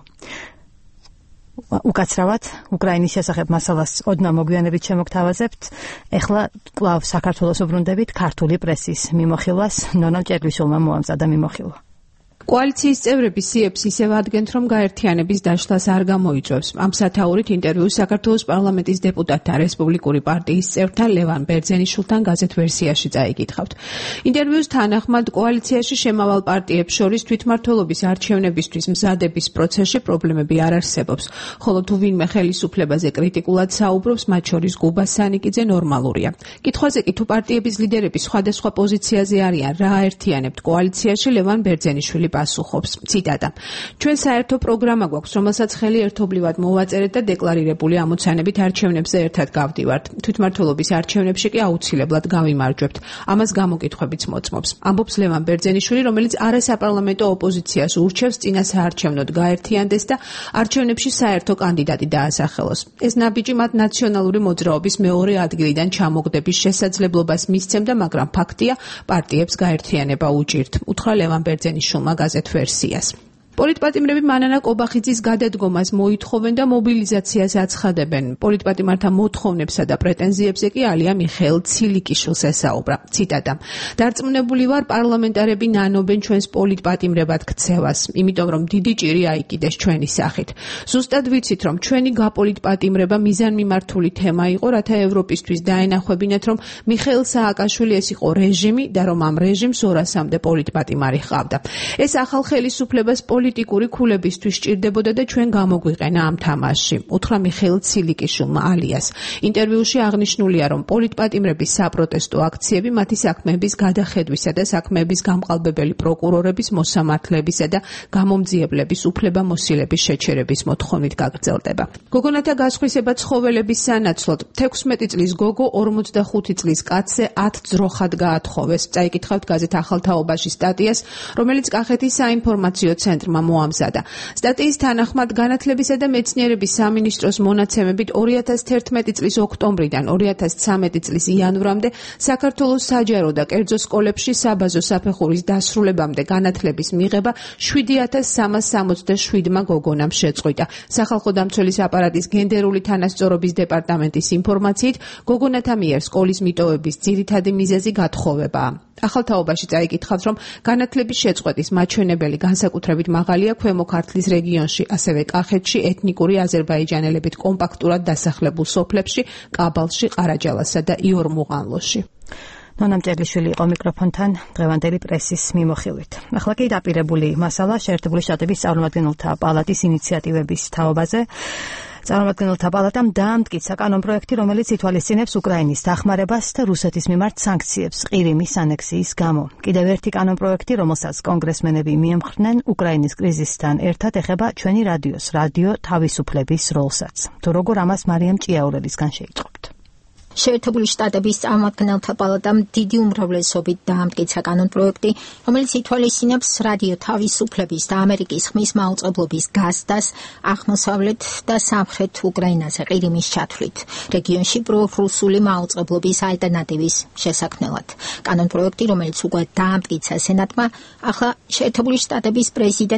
უკაცრავად უკრაინის შესახებ მასალას ოდნა მოგვიანებით შემოგთავაზებთ. ეხლა კვლავ საქართველოს უბრუნდებით ქართული პრესის მიმოხილვას. ნონა ჭერლიშვილმა მოამზადა მიმოხილვა. კოალიციის წევრები სიებს ისევ ადგენთ, რომ გაერთიანების დაშლას არ გამოიწვევს. ამ სათაურით ინტერვიუს საქართველოს პარლამენტის დეპუტატთა რესპუბლიკური პარტიის წევრთან ლევან ბერძენიშვილთან გაზეთ ვერსიაში წაიკითხავთ. ინტერვიუს თანახმად კოალიციაში შემავალ პარტიებს შორის თვითმმართველობის არჩევნებისთვის მზადების პროცესში პრობლემები არ არსებობს, ხოლო თუ ვინმე ხელისუფლებაზე კრიტიკულად საუბრობს, მათ შორის გუბა სანიკიძე ნორმალურია. კითხვაზე კი თუ პარტიების ლიდერები სხვადასხვა პოზიციაზე არიან, რა აერთიანებთ კოალიციაში, ლევან ბერძენიშვილი პასუხობს. ციტატა: ჩვენ საერთო პროგრამა გვაქვს, რომელსაც ხელი ერთობლივად მოვაწერეთ და დეკლარირებული ამოცანებით არჩევნებზე ერთად გავდივართ. თვითმმართველობის არჩევნებში კი აუცილებლად გავიმარჯვებთ. ამას გამოკითხვებიც მოწმობს. ამბობს ლევან ბერძენიშვილი, რომელიც არასაპარლამენტო ოპოზიციას ურჩევს წინასაარჩევნოდ გაერთიანდეს და არჩევნებში საერთო კანდიდატი დაასახელოს. ეს ნაბიჯი მათ ნაციონალური მოძრაობის მეორე ადგილიდან ჩამოგდების შესაძლებლობას მისცემდა, მაგრამ ფაქტია, პარტიებს გაერთიანება უჭირთ. უთხრა ლევან ბერძენიშვილმა გაზეთ ვერსიას. პოლიტპატიმრები მანანა კობახიძის გადადგომას მოითხოვენ და მობილიზაციას აცხადებენ. პოლიტპატიმართა მოთხოვნებსა და პრეტენზიებზე კი ალია მიხეილ ცილიკიშვილს ესაუბრა. ციტატა: დარწმუნებული ვარ, პარლამენტარები ნანობენ ჩვენს პოლიტპატიმრებად ქცევას, იმიტომ რომ დიდი ჭირი აიკიდეს ჩვენი სახით. ზუსტად ვიცით, რომ ჩვენი გაპოლიტპატიმრება მიზანმიმართული თემა იყო, რათა ევროპისთვის დაენახვებინათ, რომ მიხეილ სააკაშვილი ეს იყო რეჟიმი და რომ ამ რეჟიმს ორასამდე პოლიტპატიმარი ჰყავდა. ეს ახალ ხელისუფლებას პოლიტიკური ქულებისთვის სჭირდებოდა და ჩვენ გამოგვიყენა ამ თამაშში. უთხრა მიხეილ ცილიკიშვილმა ალიას. ინტერვიუში აღნიშნულია, რომ პოლიტპატიმრების საპროტესტო აქციები მათი საქმეების გადახედვისა და საქმეების გამყალბებელი პროკურორების, მოსამართლეებისა და გამომძიებლების უფლებამოსილების შეჩერების მოთხოვნით გაგრძელდება. გოგონათა გასხვისება ცხოველების სანაცვლოდ თექვსმეტი წლის გოგო ორმოცდახუთი წლის კაცზე ათ ძროხად გაათხოვეს. წაიკითხავთ გაზეთ ახალთაობაში სტატიას, რომელიც კახეთის საინფორმაციო ცენტრმა მოამზადა. სტატიის თანახმად განათლებისა და მეცნიერების სამინისტროს მონაცემებით ორი ათას თერთმეტი წლის ოქტომბრიდან ორი ათას ცამეტი წლის იანვრამდე საქართველოს საჯარო და კერძო სკოლებში საბაზო საფეხურის დასრულებამდე განათლების მიღება შვიდი ათას სამას სამოცდაშვიდმა გოგონამ შეწყვიტა. სახალხო დამცველის აპარატის გენდერული თანასწორობის დეპარტამენტის ინფორმაციით, გოგონათა მიერ სკოლის მიტოვების ძირითადი მიზეზი გათხოვებაა. ახალთაობაში წაიკითხავთ, რომ განათლების შეწყვეტის მაჩვენებელი განსაკუთრებით მაღალია ქვემო ქართლის რეგიონში, ასევე კახეთში, ეთნიკური აზერბაიჯანელებით კომპაქტურად დასახლებულ სოფლებში, კაბალში, ყარაჯალასა და იორმუღანლოში. ნონა ჭერლიშვილი იყო მიკროფონთან დღევანდელი პრესის მიმოხილვით. ახლა კი დაპირებული მასალა შეერთებული შტატების წარმომადგენელთა პალატის ინიციატივების თაობაზე. წარმომადგენელთა პალატამ დაამტკიცა კანონპროექტი, რომელიც ითვალისწინებს უკრაინის დახმარებას და რუსეთის მიმართ სანქციებს ყირიმის ანექსიის გამო. კიდევ ერთი კანონპროექტი, რომელსაც კონგრესმენები მიემხრნენ უკრაინის კრიზისთან ერთად, ეხება ჩვენი რადიოს, რადიო თავისუფლების როლსაც. თუ როგორ ამას მარიამ ჭიაურელისგან შეიტყობთ. შეერთებული შტატების წარმომადგენელთა პალატამ დიდი უმრავლესობით დაამტკიცა კანონპროექტი, რომელიც ითვალისწინებს რადიო თავისუფლების და ამერიკის ხმის მაუწყებლობის გაზდას აღმოსავლეთ და სამხრეთ უკრაინაზე ყირიმის ჩათვლით, რეგიონში პრორუსული მაუწყებლობის ალტერნატივის შესაქმნელად. კანონპროექტი, რომელიც უკვე დაამტკიცა სენატმა, ახლა შეერთებული შტატების პრეზიდენტ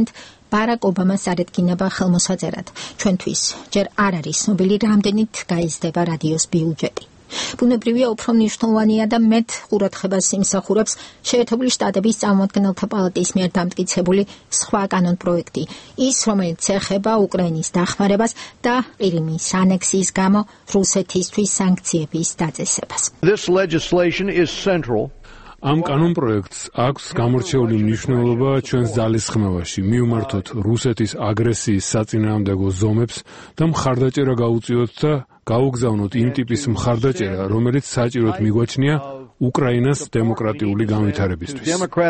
ბარაკ ობამას წარედგინება ხელმოსაწერად. ჩვენთვის ჯერ არ არის ცნობილი, რამდენით გაიზრდება რადიოს ბიუჯეტი. ბუნებრივია, უფრო მნიშვნელოვანია და მეტ ყურადღებას იმსახურებს შეერთებული შტატების წარმომადგენელთა პალატის მიერ დამტკიცებული სხვა კანონპროექტი, ის, რომელიც ეხება უკრაინის დახმარებას და ყირიმის ანექსიის გამო რუსეთისთვის სანქციების დაწესებას. This legislation is central. ამ კანონპროექტს აქვს გამორჩეული მნიშვნელობა ჩვენს ძალისხმევაში, მივმართოთ რუსეთის აგრესიის საწინააღმდეგო ზომებს და მხარდაჭერა გაუწიოთ და გაუგზავნოთ იმ ტიპის მხარდაჭერა, რომელიც საჭიროდ მიგვაჩნია უკრაინას დემოკრატიული განვითარებისთვის.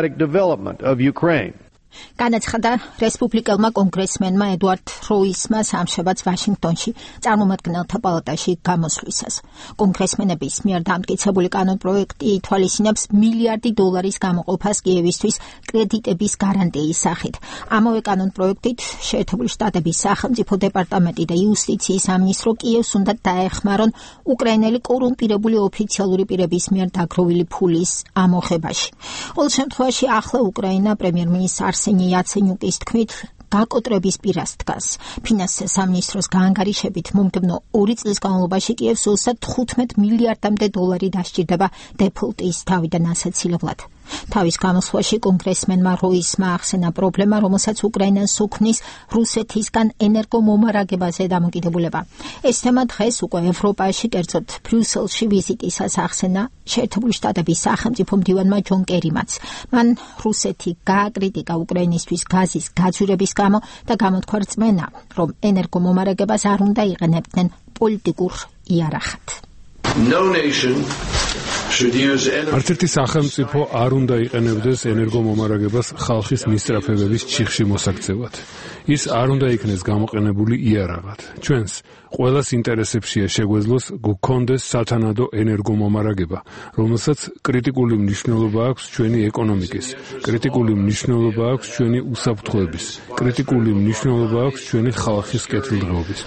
განაცხადა რესპუბლიკელმა კონგრესმენმა ედვარდ როისმა სამშაბათს ვაშინგტონში წარმომადგენელთა პალატაში გამოსვლისას. კონგრესმენების მიერ დამტკიცებული კანონპროექტი ითვალისწინებს მილიარდი დოლარის გამოყოფას კიევისთვის კრედიტების გარანტიის სახით. ამავე კანონპროექტით შეერთებული შტატების სახელმწიფო დეპარტამენტი და იუსტიციის სამინისტრო კიევს უნდა დაეხმარონ უკრაინელი კორუმპირებული ოფიციალური პირების მიერ დაგროვილი ფულის ამოხებაში. ყოველ შემთხვევაში ახლა უკრაინა პრემიერ-მინისტრ არსენი იაცენიუკის თქმით გაკოტრების პირას დგას. ფინანსთა სამინისტროს გაანგარიშებით მომდევნო ორი წლის განმავლობაში კიევს ოცდათხუთმეტ მილიარდამდე დოლარი დასჭირდება დეფოლტის თავიდან ასაცილებლად. თავის გამოსვლაში კონგრესმენმა როისმა ახსენა პრობლემა, რომელსაც უკრაინას უქმნის რუსეთისგან ენერგომომარაგებაზე დამოკიდებულება. ეს თემა დღეს უკვე ევროპაში, კერძოდ ბრიუსელში ვიზიტისას ახსენა შეერთებული შტატების სახელმწიფო მდივანმა ჯონ კერიმაც. მან რუსეთი გააკრიტიკა უკრაინისთვის გაზის გაძვირების გამო და გამოთქვა რწმენა, რომ ენერგომომარაგებას არ უნდა იყენებდნენ პოლიტიკურ იარაღად. No nation should use არც ერთი სახელმწიფო არ უნდა იყენებდეს ენერგომომარაგებას ხალხის მისწრაფებების ჩიხში მოსაქცევად. ის არ უნდა იქნეს გამოყენებული იარაღად. ჩვენს ყველას ინტერესებშია შეგვეძლოს გქონდეს სათანადო ენერგომომარაგება, რომელსაც კრიტიკული მნიშვნელობა აქვს ჩვენი ეკონომიკის, კრიტიკული მნიშვნელობა აქვს ჩვენი უსაფრთხოების, კრიტიკული მნიშვნელობა აქვს ჩვენი ხალხის კეთილდღეობის.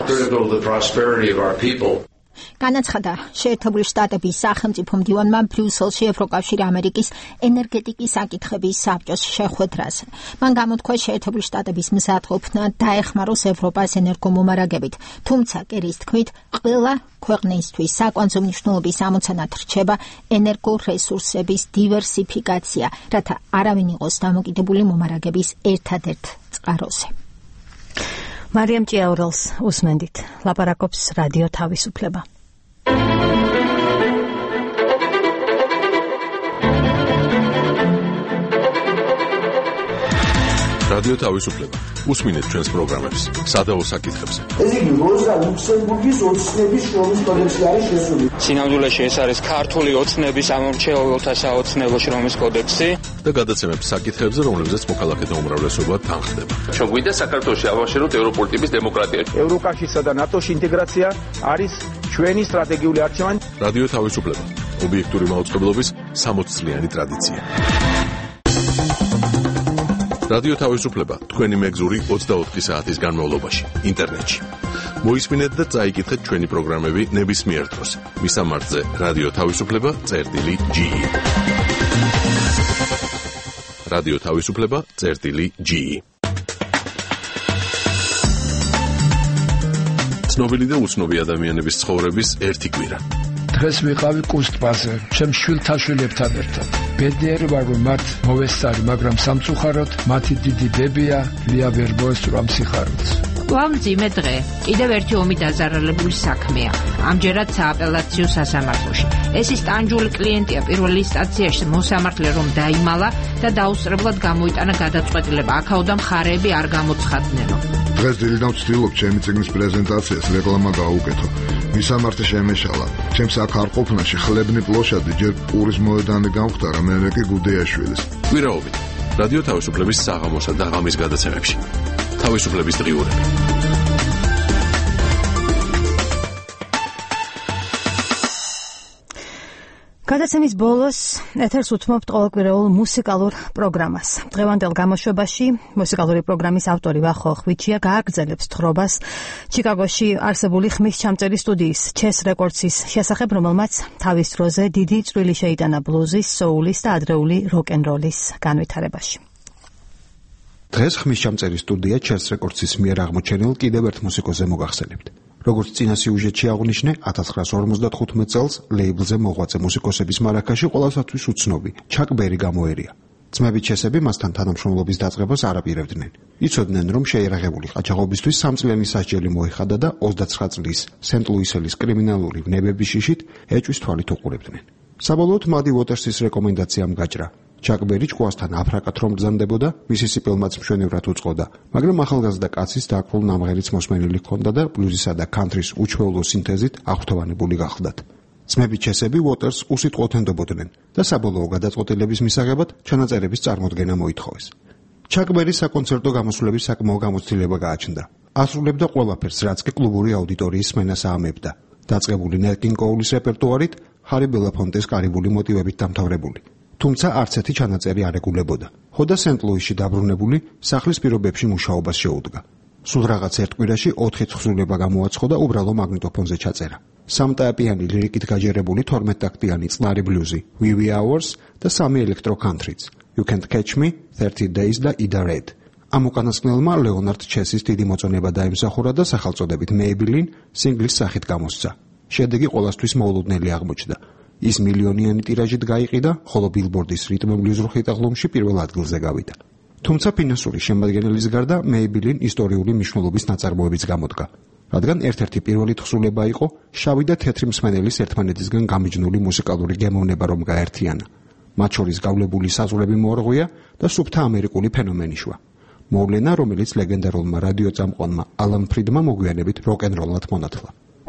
განაცხადა შეერთებული შტატების სახელმწიფო მდივანმა ბრიუსელში ევროკავშირი ამერიკის ენერგეტიკის საკითხების საბჭოს შეხვედრაზე. მან გამოთქვა შეერთებული შტატების მზადყოფნა დაეხმაროს ევროპას ენერგომომარაგებით, თუმცა კერის თქმით, ყველა ქვეყნისთვის საკვანძო მნიშვნელობის ამოცანად რჩება ენერგორესურსების დივერსიფიკაცია, რათა არავინ იყოს დამოკიდებული მომარაგების ერთადერთ წყაროზე. მარიამ ჭიაურელს უსმენდით. ლაპარაკობს რადიო თავისუფლება. რადიო თავისუფლება. უსმინეთ ჩვენს პროგრამებს სადაო საკითხებზე. ეს იგი როზა ლუქსემბურგის ოცნების შრომის კოდექსი არის შესული. სინამდვილეში ეს არის ქართული ოცნების ამორჩეულთა საოცნებო შრომის კოდექსი და გადაცემებს საკითხებზე, რომლებზეც მოქალაქეთა უმრავლესობა თანხდება. ჩვენ გვინდა საქართველოში ავაშეროთ ევროპული ტიპის დემოკრატია. ევროკავშირსა და ნატოში ინტეგრაცია არის ჩვენი სტრატეგიული არჩევანი. რადიო თავისუფლება. ობიექტური მაუწყებლობის სამოც წლიანი ტრადიცია. რადიო თავისუფლება თქვენი მეგზური ოცდაოთხი საათის განმავლობაში ინტერნეტში. მოისმინეთ და წაიკითხეთ ჩვენი პროგრამები ნებისმიერ დროს. მისამართზე რადიო თავისუფლება წერტილი ჯი. რადიო თავისუფლება წერტილი ჯი. ცნობილი და უცნობი ადამიანების ცხოვრების ერთი კვირა. დღეს ვიყავი კუსტბაზე, ჩემ შვილთაშვილებთან ერთად. ბედნიერი ვარ, რომ მათ მოვესწარი, მაგრამ სამწუხაროდ მათი დიდი დებია ლია ვერ მოესწრო ამ სიხარულს. კვლავ მძიმე დღე. კიდევ ერთი ომი დაზარალებული საქმეა. ამჯერად სააპელაციო სასამართლოში. ეს ის ტანჯული კლიენტია პირველ ინსტანციაში მოსამართლე რომ დაიმალა და დაუსწრებლად გამოიტანა გადაწყვეტილება. აქაოდან მხარეები არ გამოცხადნენო. დღეს დილიდან ვცდილობ ჩემი წიგნის პრეზენტაციას რეკლამა გაუკეთო. მისამართი შემეშალა. ჩემს აქ არ ყოფნაში ხლებნი პლოშადი ჯერ პურის მოედანი გამختარა, მერე კი გუდეაშვილის. კვირაობით რადიო თავისუფლების საღამოსა და ღამის გადაცემებში. თავისუფლების დღიურები. გადაცემის ბოლოს ეთერს უთმობთ ყოველკვირეულ მუსიკალურ პროგრამას. დღევანდელ გამოშვებაში მუსიკალური პროგრამის ავტორი ვახო ხვიჩია გააგრძელებს თხრობას ჩიკაგოში არსებული ხმის ჩამწერი სტუდიის ჩეს რეკორდსის შესახებ, რომელმაც თავის დროზე დიდი წვლილი შეიტანა ბლუზის, სოულის და ადრეული როკ-ენ-როლის განვითარებაში. დღეს ხმისჩამწერი სტუდია Chess Records-ის მიერ აღმოჩენილ კიდევ ერთ მუსიკოზე მოგახსენებთ. როგორც წინა სიუჟეტში აღნიშნე, ათას ცხრაასი ორმოცდათხუთმეტ წელს ლეიბლზე მოღვაწე მუსიკოსების მარაკაში ყოველსათვის უცნობი ჩაკ ბერი გამოერია. ძმები ჩესები მასთან თანამშრომლობის დაწყებას არ აპირებდნენ. იცოდნენ, რომ შეერაღებული ყაჩაღობისთვის სამწლიანი სასჯელი მოიხადა და ოცდაცხრა წლის სენტ-ლუისელის კრიმინალური ვნებების შიშით ეჭვის თვალით უყურებდნენ. საბოლოოდ მადი უოტერსის რეკომენდაციამ გაჭრა. ჩაკ ბერი ჭკუასთან აფრაკად რომ ბრძანდებოდა, მისისიპელმაც მშვენივრად უწყოდა, მაგრამ ახალგაზრდა კაცის დაკლულ ნამღერიც მოსმენილი ჰქონდა და ბლუზისა და კანტრის უჩვეულო სინთეზით აღფრთოვანებული გახლდათ. ძმები ჩესები უოტერს უსიტყვოდ ენდობოდნენ და საბოლოო გადაწყვეტილების მისაღებად ჩანაწერების წარმოდგენა მოითხოვეს. ჩაკ ბერის საკონცერტო გამოსვლების საკმაო გამოცდილება გააჩნდა. ასრულებდა ყველაფერს, რაც კი კლუბური აუდიტორიის სმენას აამებდა. დაწყებული ნეტ კინგ კოულის რეპერტუარით, ჰარი ბელაფონტეს კარიბული მოტივებით დამთავრებული. თუმცა არც ერთი ჩანაწერი არ ეგულებოდა. ხოდა სენტ-ლუისში დაბრუნებული სახლის პირობებში მუშაობას შეუდგა. სულ რაღაც ერთ კვირაში ოთხი თხზულება გამოაცხო და უბრალო მაგნიტოფონზე ჩაწერა. სამტააპიანი ლირიკით გაჯერებული თორმეტ ტაქტიანი წყნარი ბლუზი We We Hours და სამი ელექტრო კანტრიც You Can't Catch Me, thirty days და Ida Red. ამ უკანასკნელმა ლეონარდ ჩესის დიდი მოწონება დაიმსახურა და სახელწოდებით Maybelline სინგლის სახით გამოსცა. შედეგი ყველასთვის მოულოდნელი აღმოჩნდა. ის მილიონიანი ტირაჟით გაიყიდა, ხოლო ბილბორდის რიტმ ბლუზურ ხიტაღლუმში პირველ ადგილზე გავიდა. თუმცა ფინანსური შემადგენელის გარდა Maybelline ისტორიული მნიშვნელობის ნაწარმოებიც გამოდგა, რადგან ერთ-ერთი პირველი თხზულება იყო შავი და თეთრი მსმენელის ერთმანეთისგან გამიჯნული მუსიკალური გემოვნება რომ გაერთიანა. მათ შორის გავლებული საზღვრები მოარღვია და სუფთა ამერიკული ფენომენიშვა. მოვლენა, რომელიც ლეგენდარულმა რადიო წამყვანმა ალან ფრიდმა მოგვიანებით როკ-ენ-როლად მონათლა.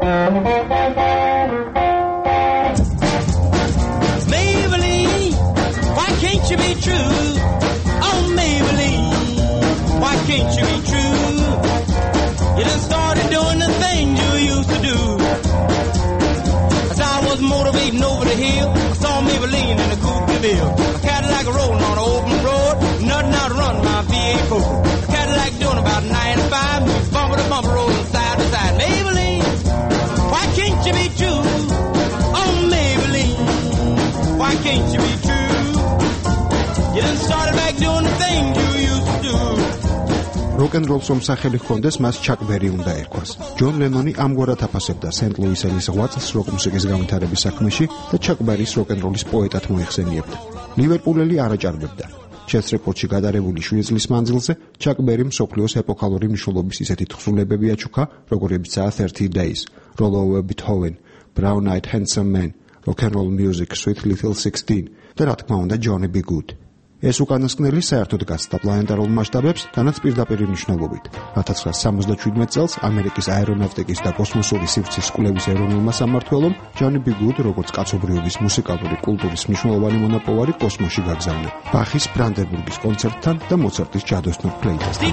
Can't you be true? Oh, Maybelline, why can't you be true? You done started doing the things you used to do. As I was motivating over the hill, I saw Maybelline in a coupe de ville. A Cadillac rolling on an open road, nothing out to run my V eight Focus. A Cadillac doing about ninety-five, bumper to bumper rolling side to side. Maybelline, why can't you be true? Oh, Maybelline, why can't you be true? You done started back doing the thing you used to do. როკ-ენ-როლს რომ სახელი ჰქონდეს, მას ჩაკ ბერი უნდა ერქვას. ჯონ ლენონი ამგვარად აფასებდა სენტ-ლუისელის ღვაწლს როკ მუსიკის განვითარების საქმეში და ჩაკ ბერის როკ-ენ-როლის პოეტად მოიხსენიებდა. ლივერპულელი არ აჭარბებდა. Chess Records-ში გადარებული შვიდი წლის მანძილზე ჩაკ ბერიმ მსოფლიოს ეპოქალური მნიშვნელობის ისეთი თხზულებები აჩუქა, როგორებიცაა thirty days, Roll Over Beethoven, Brown Eyed Handsome Man, Rock and Roll Music, Sweet Little sixteen და რა თქმა უნდა Johnny B. Good. ეს უკანასკნელი საერთოდ გასცდა პლანეტარულ მასშტაბებს, თანაც პირდაპირ მნიშვნელობით. ათას ცხრაასი სამოცდაშვიდმეტ წელს ამერიკის აერონავტიკის და კოსმოსური სივრცის კვლევის ეროვნულმა სამმართველომ Johnny B. Good, როგორც კაცობრიობის მუსიკალური კულტურის მნიშვნელოვანი მონაპოვარი კოსმოსში გაგზავნა. ბახის ბრანდენბურგის კონცერტთან და მოცარტის ჯადოსნურ პლეილისტთან.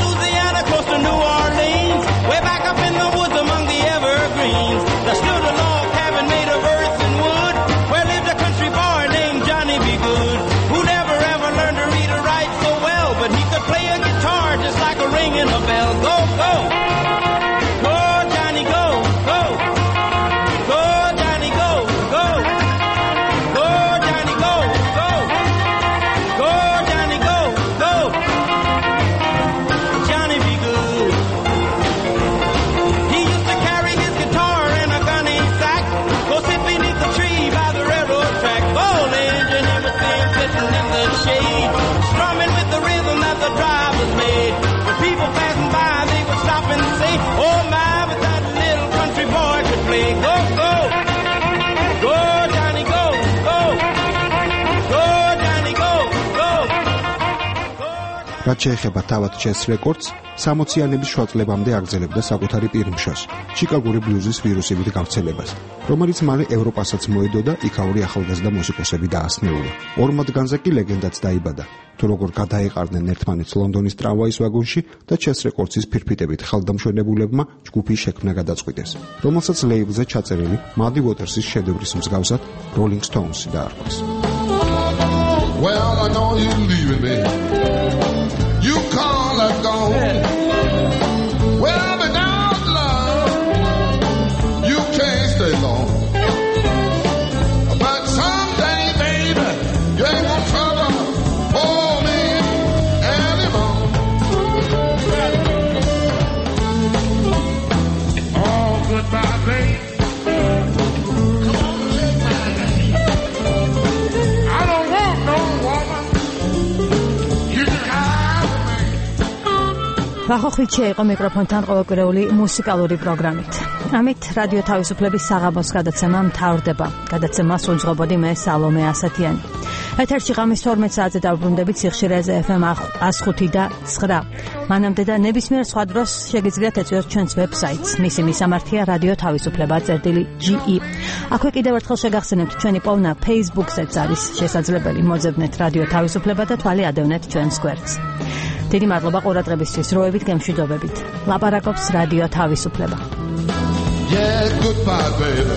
რაც შეეხება თავად Chess Records, სამოციანების შუაწლებამდე აგრძელებდა საკუთარი პირმშოს, ჩიკაგური ბლუზის ვირუსებით გავრცელებას, რომელიც მალე ევროპასაც მოედო და იქაური ახალგაზრდა მუსიკოსები დაასნეულა. ორ მათგანზე კი ლეგენდაც დაიბადა, თუ როგორ გადაეყარნენ ერთმანეთს ლონდონის ტრამვაის ვაგონში და Chess Records-ის ფირფიტებით ხელდამშვენებულებმა ჯგუფის შექმნა გადაწყვიტეს, რომელსაც ლეიბლზე ჩაწერილი Muddy Waters-ის შედევრის მსგავსად Rolling Stones-ი დაარქვეს. Well, I know you're leaving me. You can't let go. Well, without love, you can't stay long. But someday, baby, you ain't gonna trouble for me anymore. ვახოხლიჩია იყო მიკროფონთან ყოველკვირეული მუსიკალური პროგრამით. ამით რადიო თავისუფლების საღამოს გადაცემა მთავრდება. გადაცემას უძღვებოდი მე სალომე ასათიანი. ეთერში ღამის თორმეტ საათზე დავბრუნდებით სიხშირეზე ეფ ემ one oh five და nine. მანამდე და ნებისმიერ სხვა დროს შეგიძლიათ ეწვიოთ ჩვენს ვებსაიტს. მისი მისამართია რადიო თავისუფლება წერტილი ჯი ი. აქვე კიდევ ერთხელ შეგახსენებთ ჩვენი პოვნა Facebook-ზეც არის შესაძლებელი. მოძებნეთ რადიო თავისუფლება და თვალი ადევნეთ ჩვენს გვერდს. დიდი მადლობა ყურადღებისთვის. როებით გემშვიდობებით. ლაპარაკობს რადიო თავისუფლება. Yeah, goodbye, baby.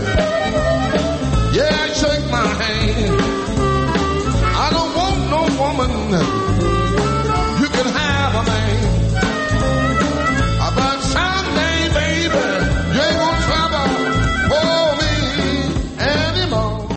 Yeah, shake my hand. I don't want no woman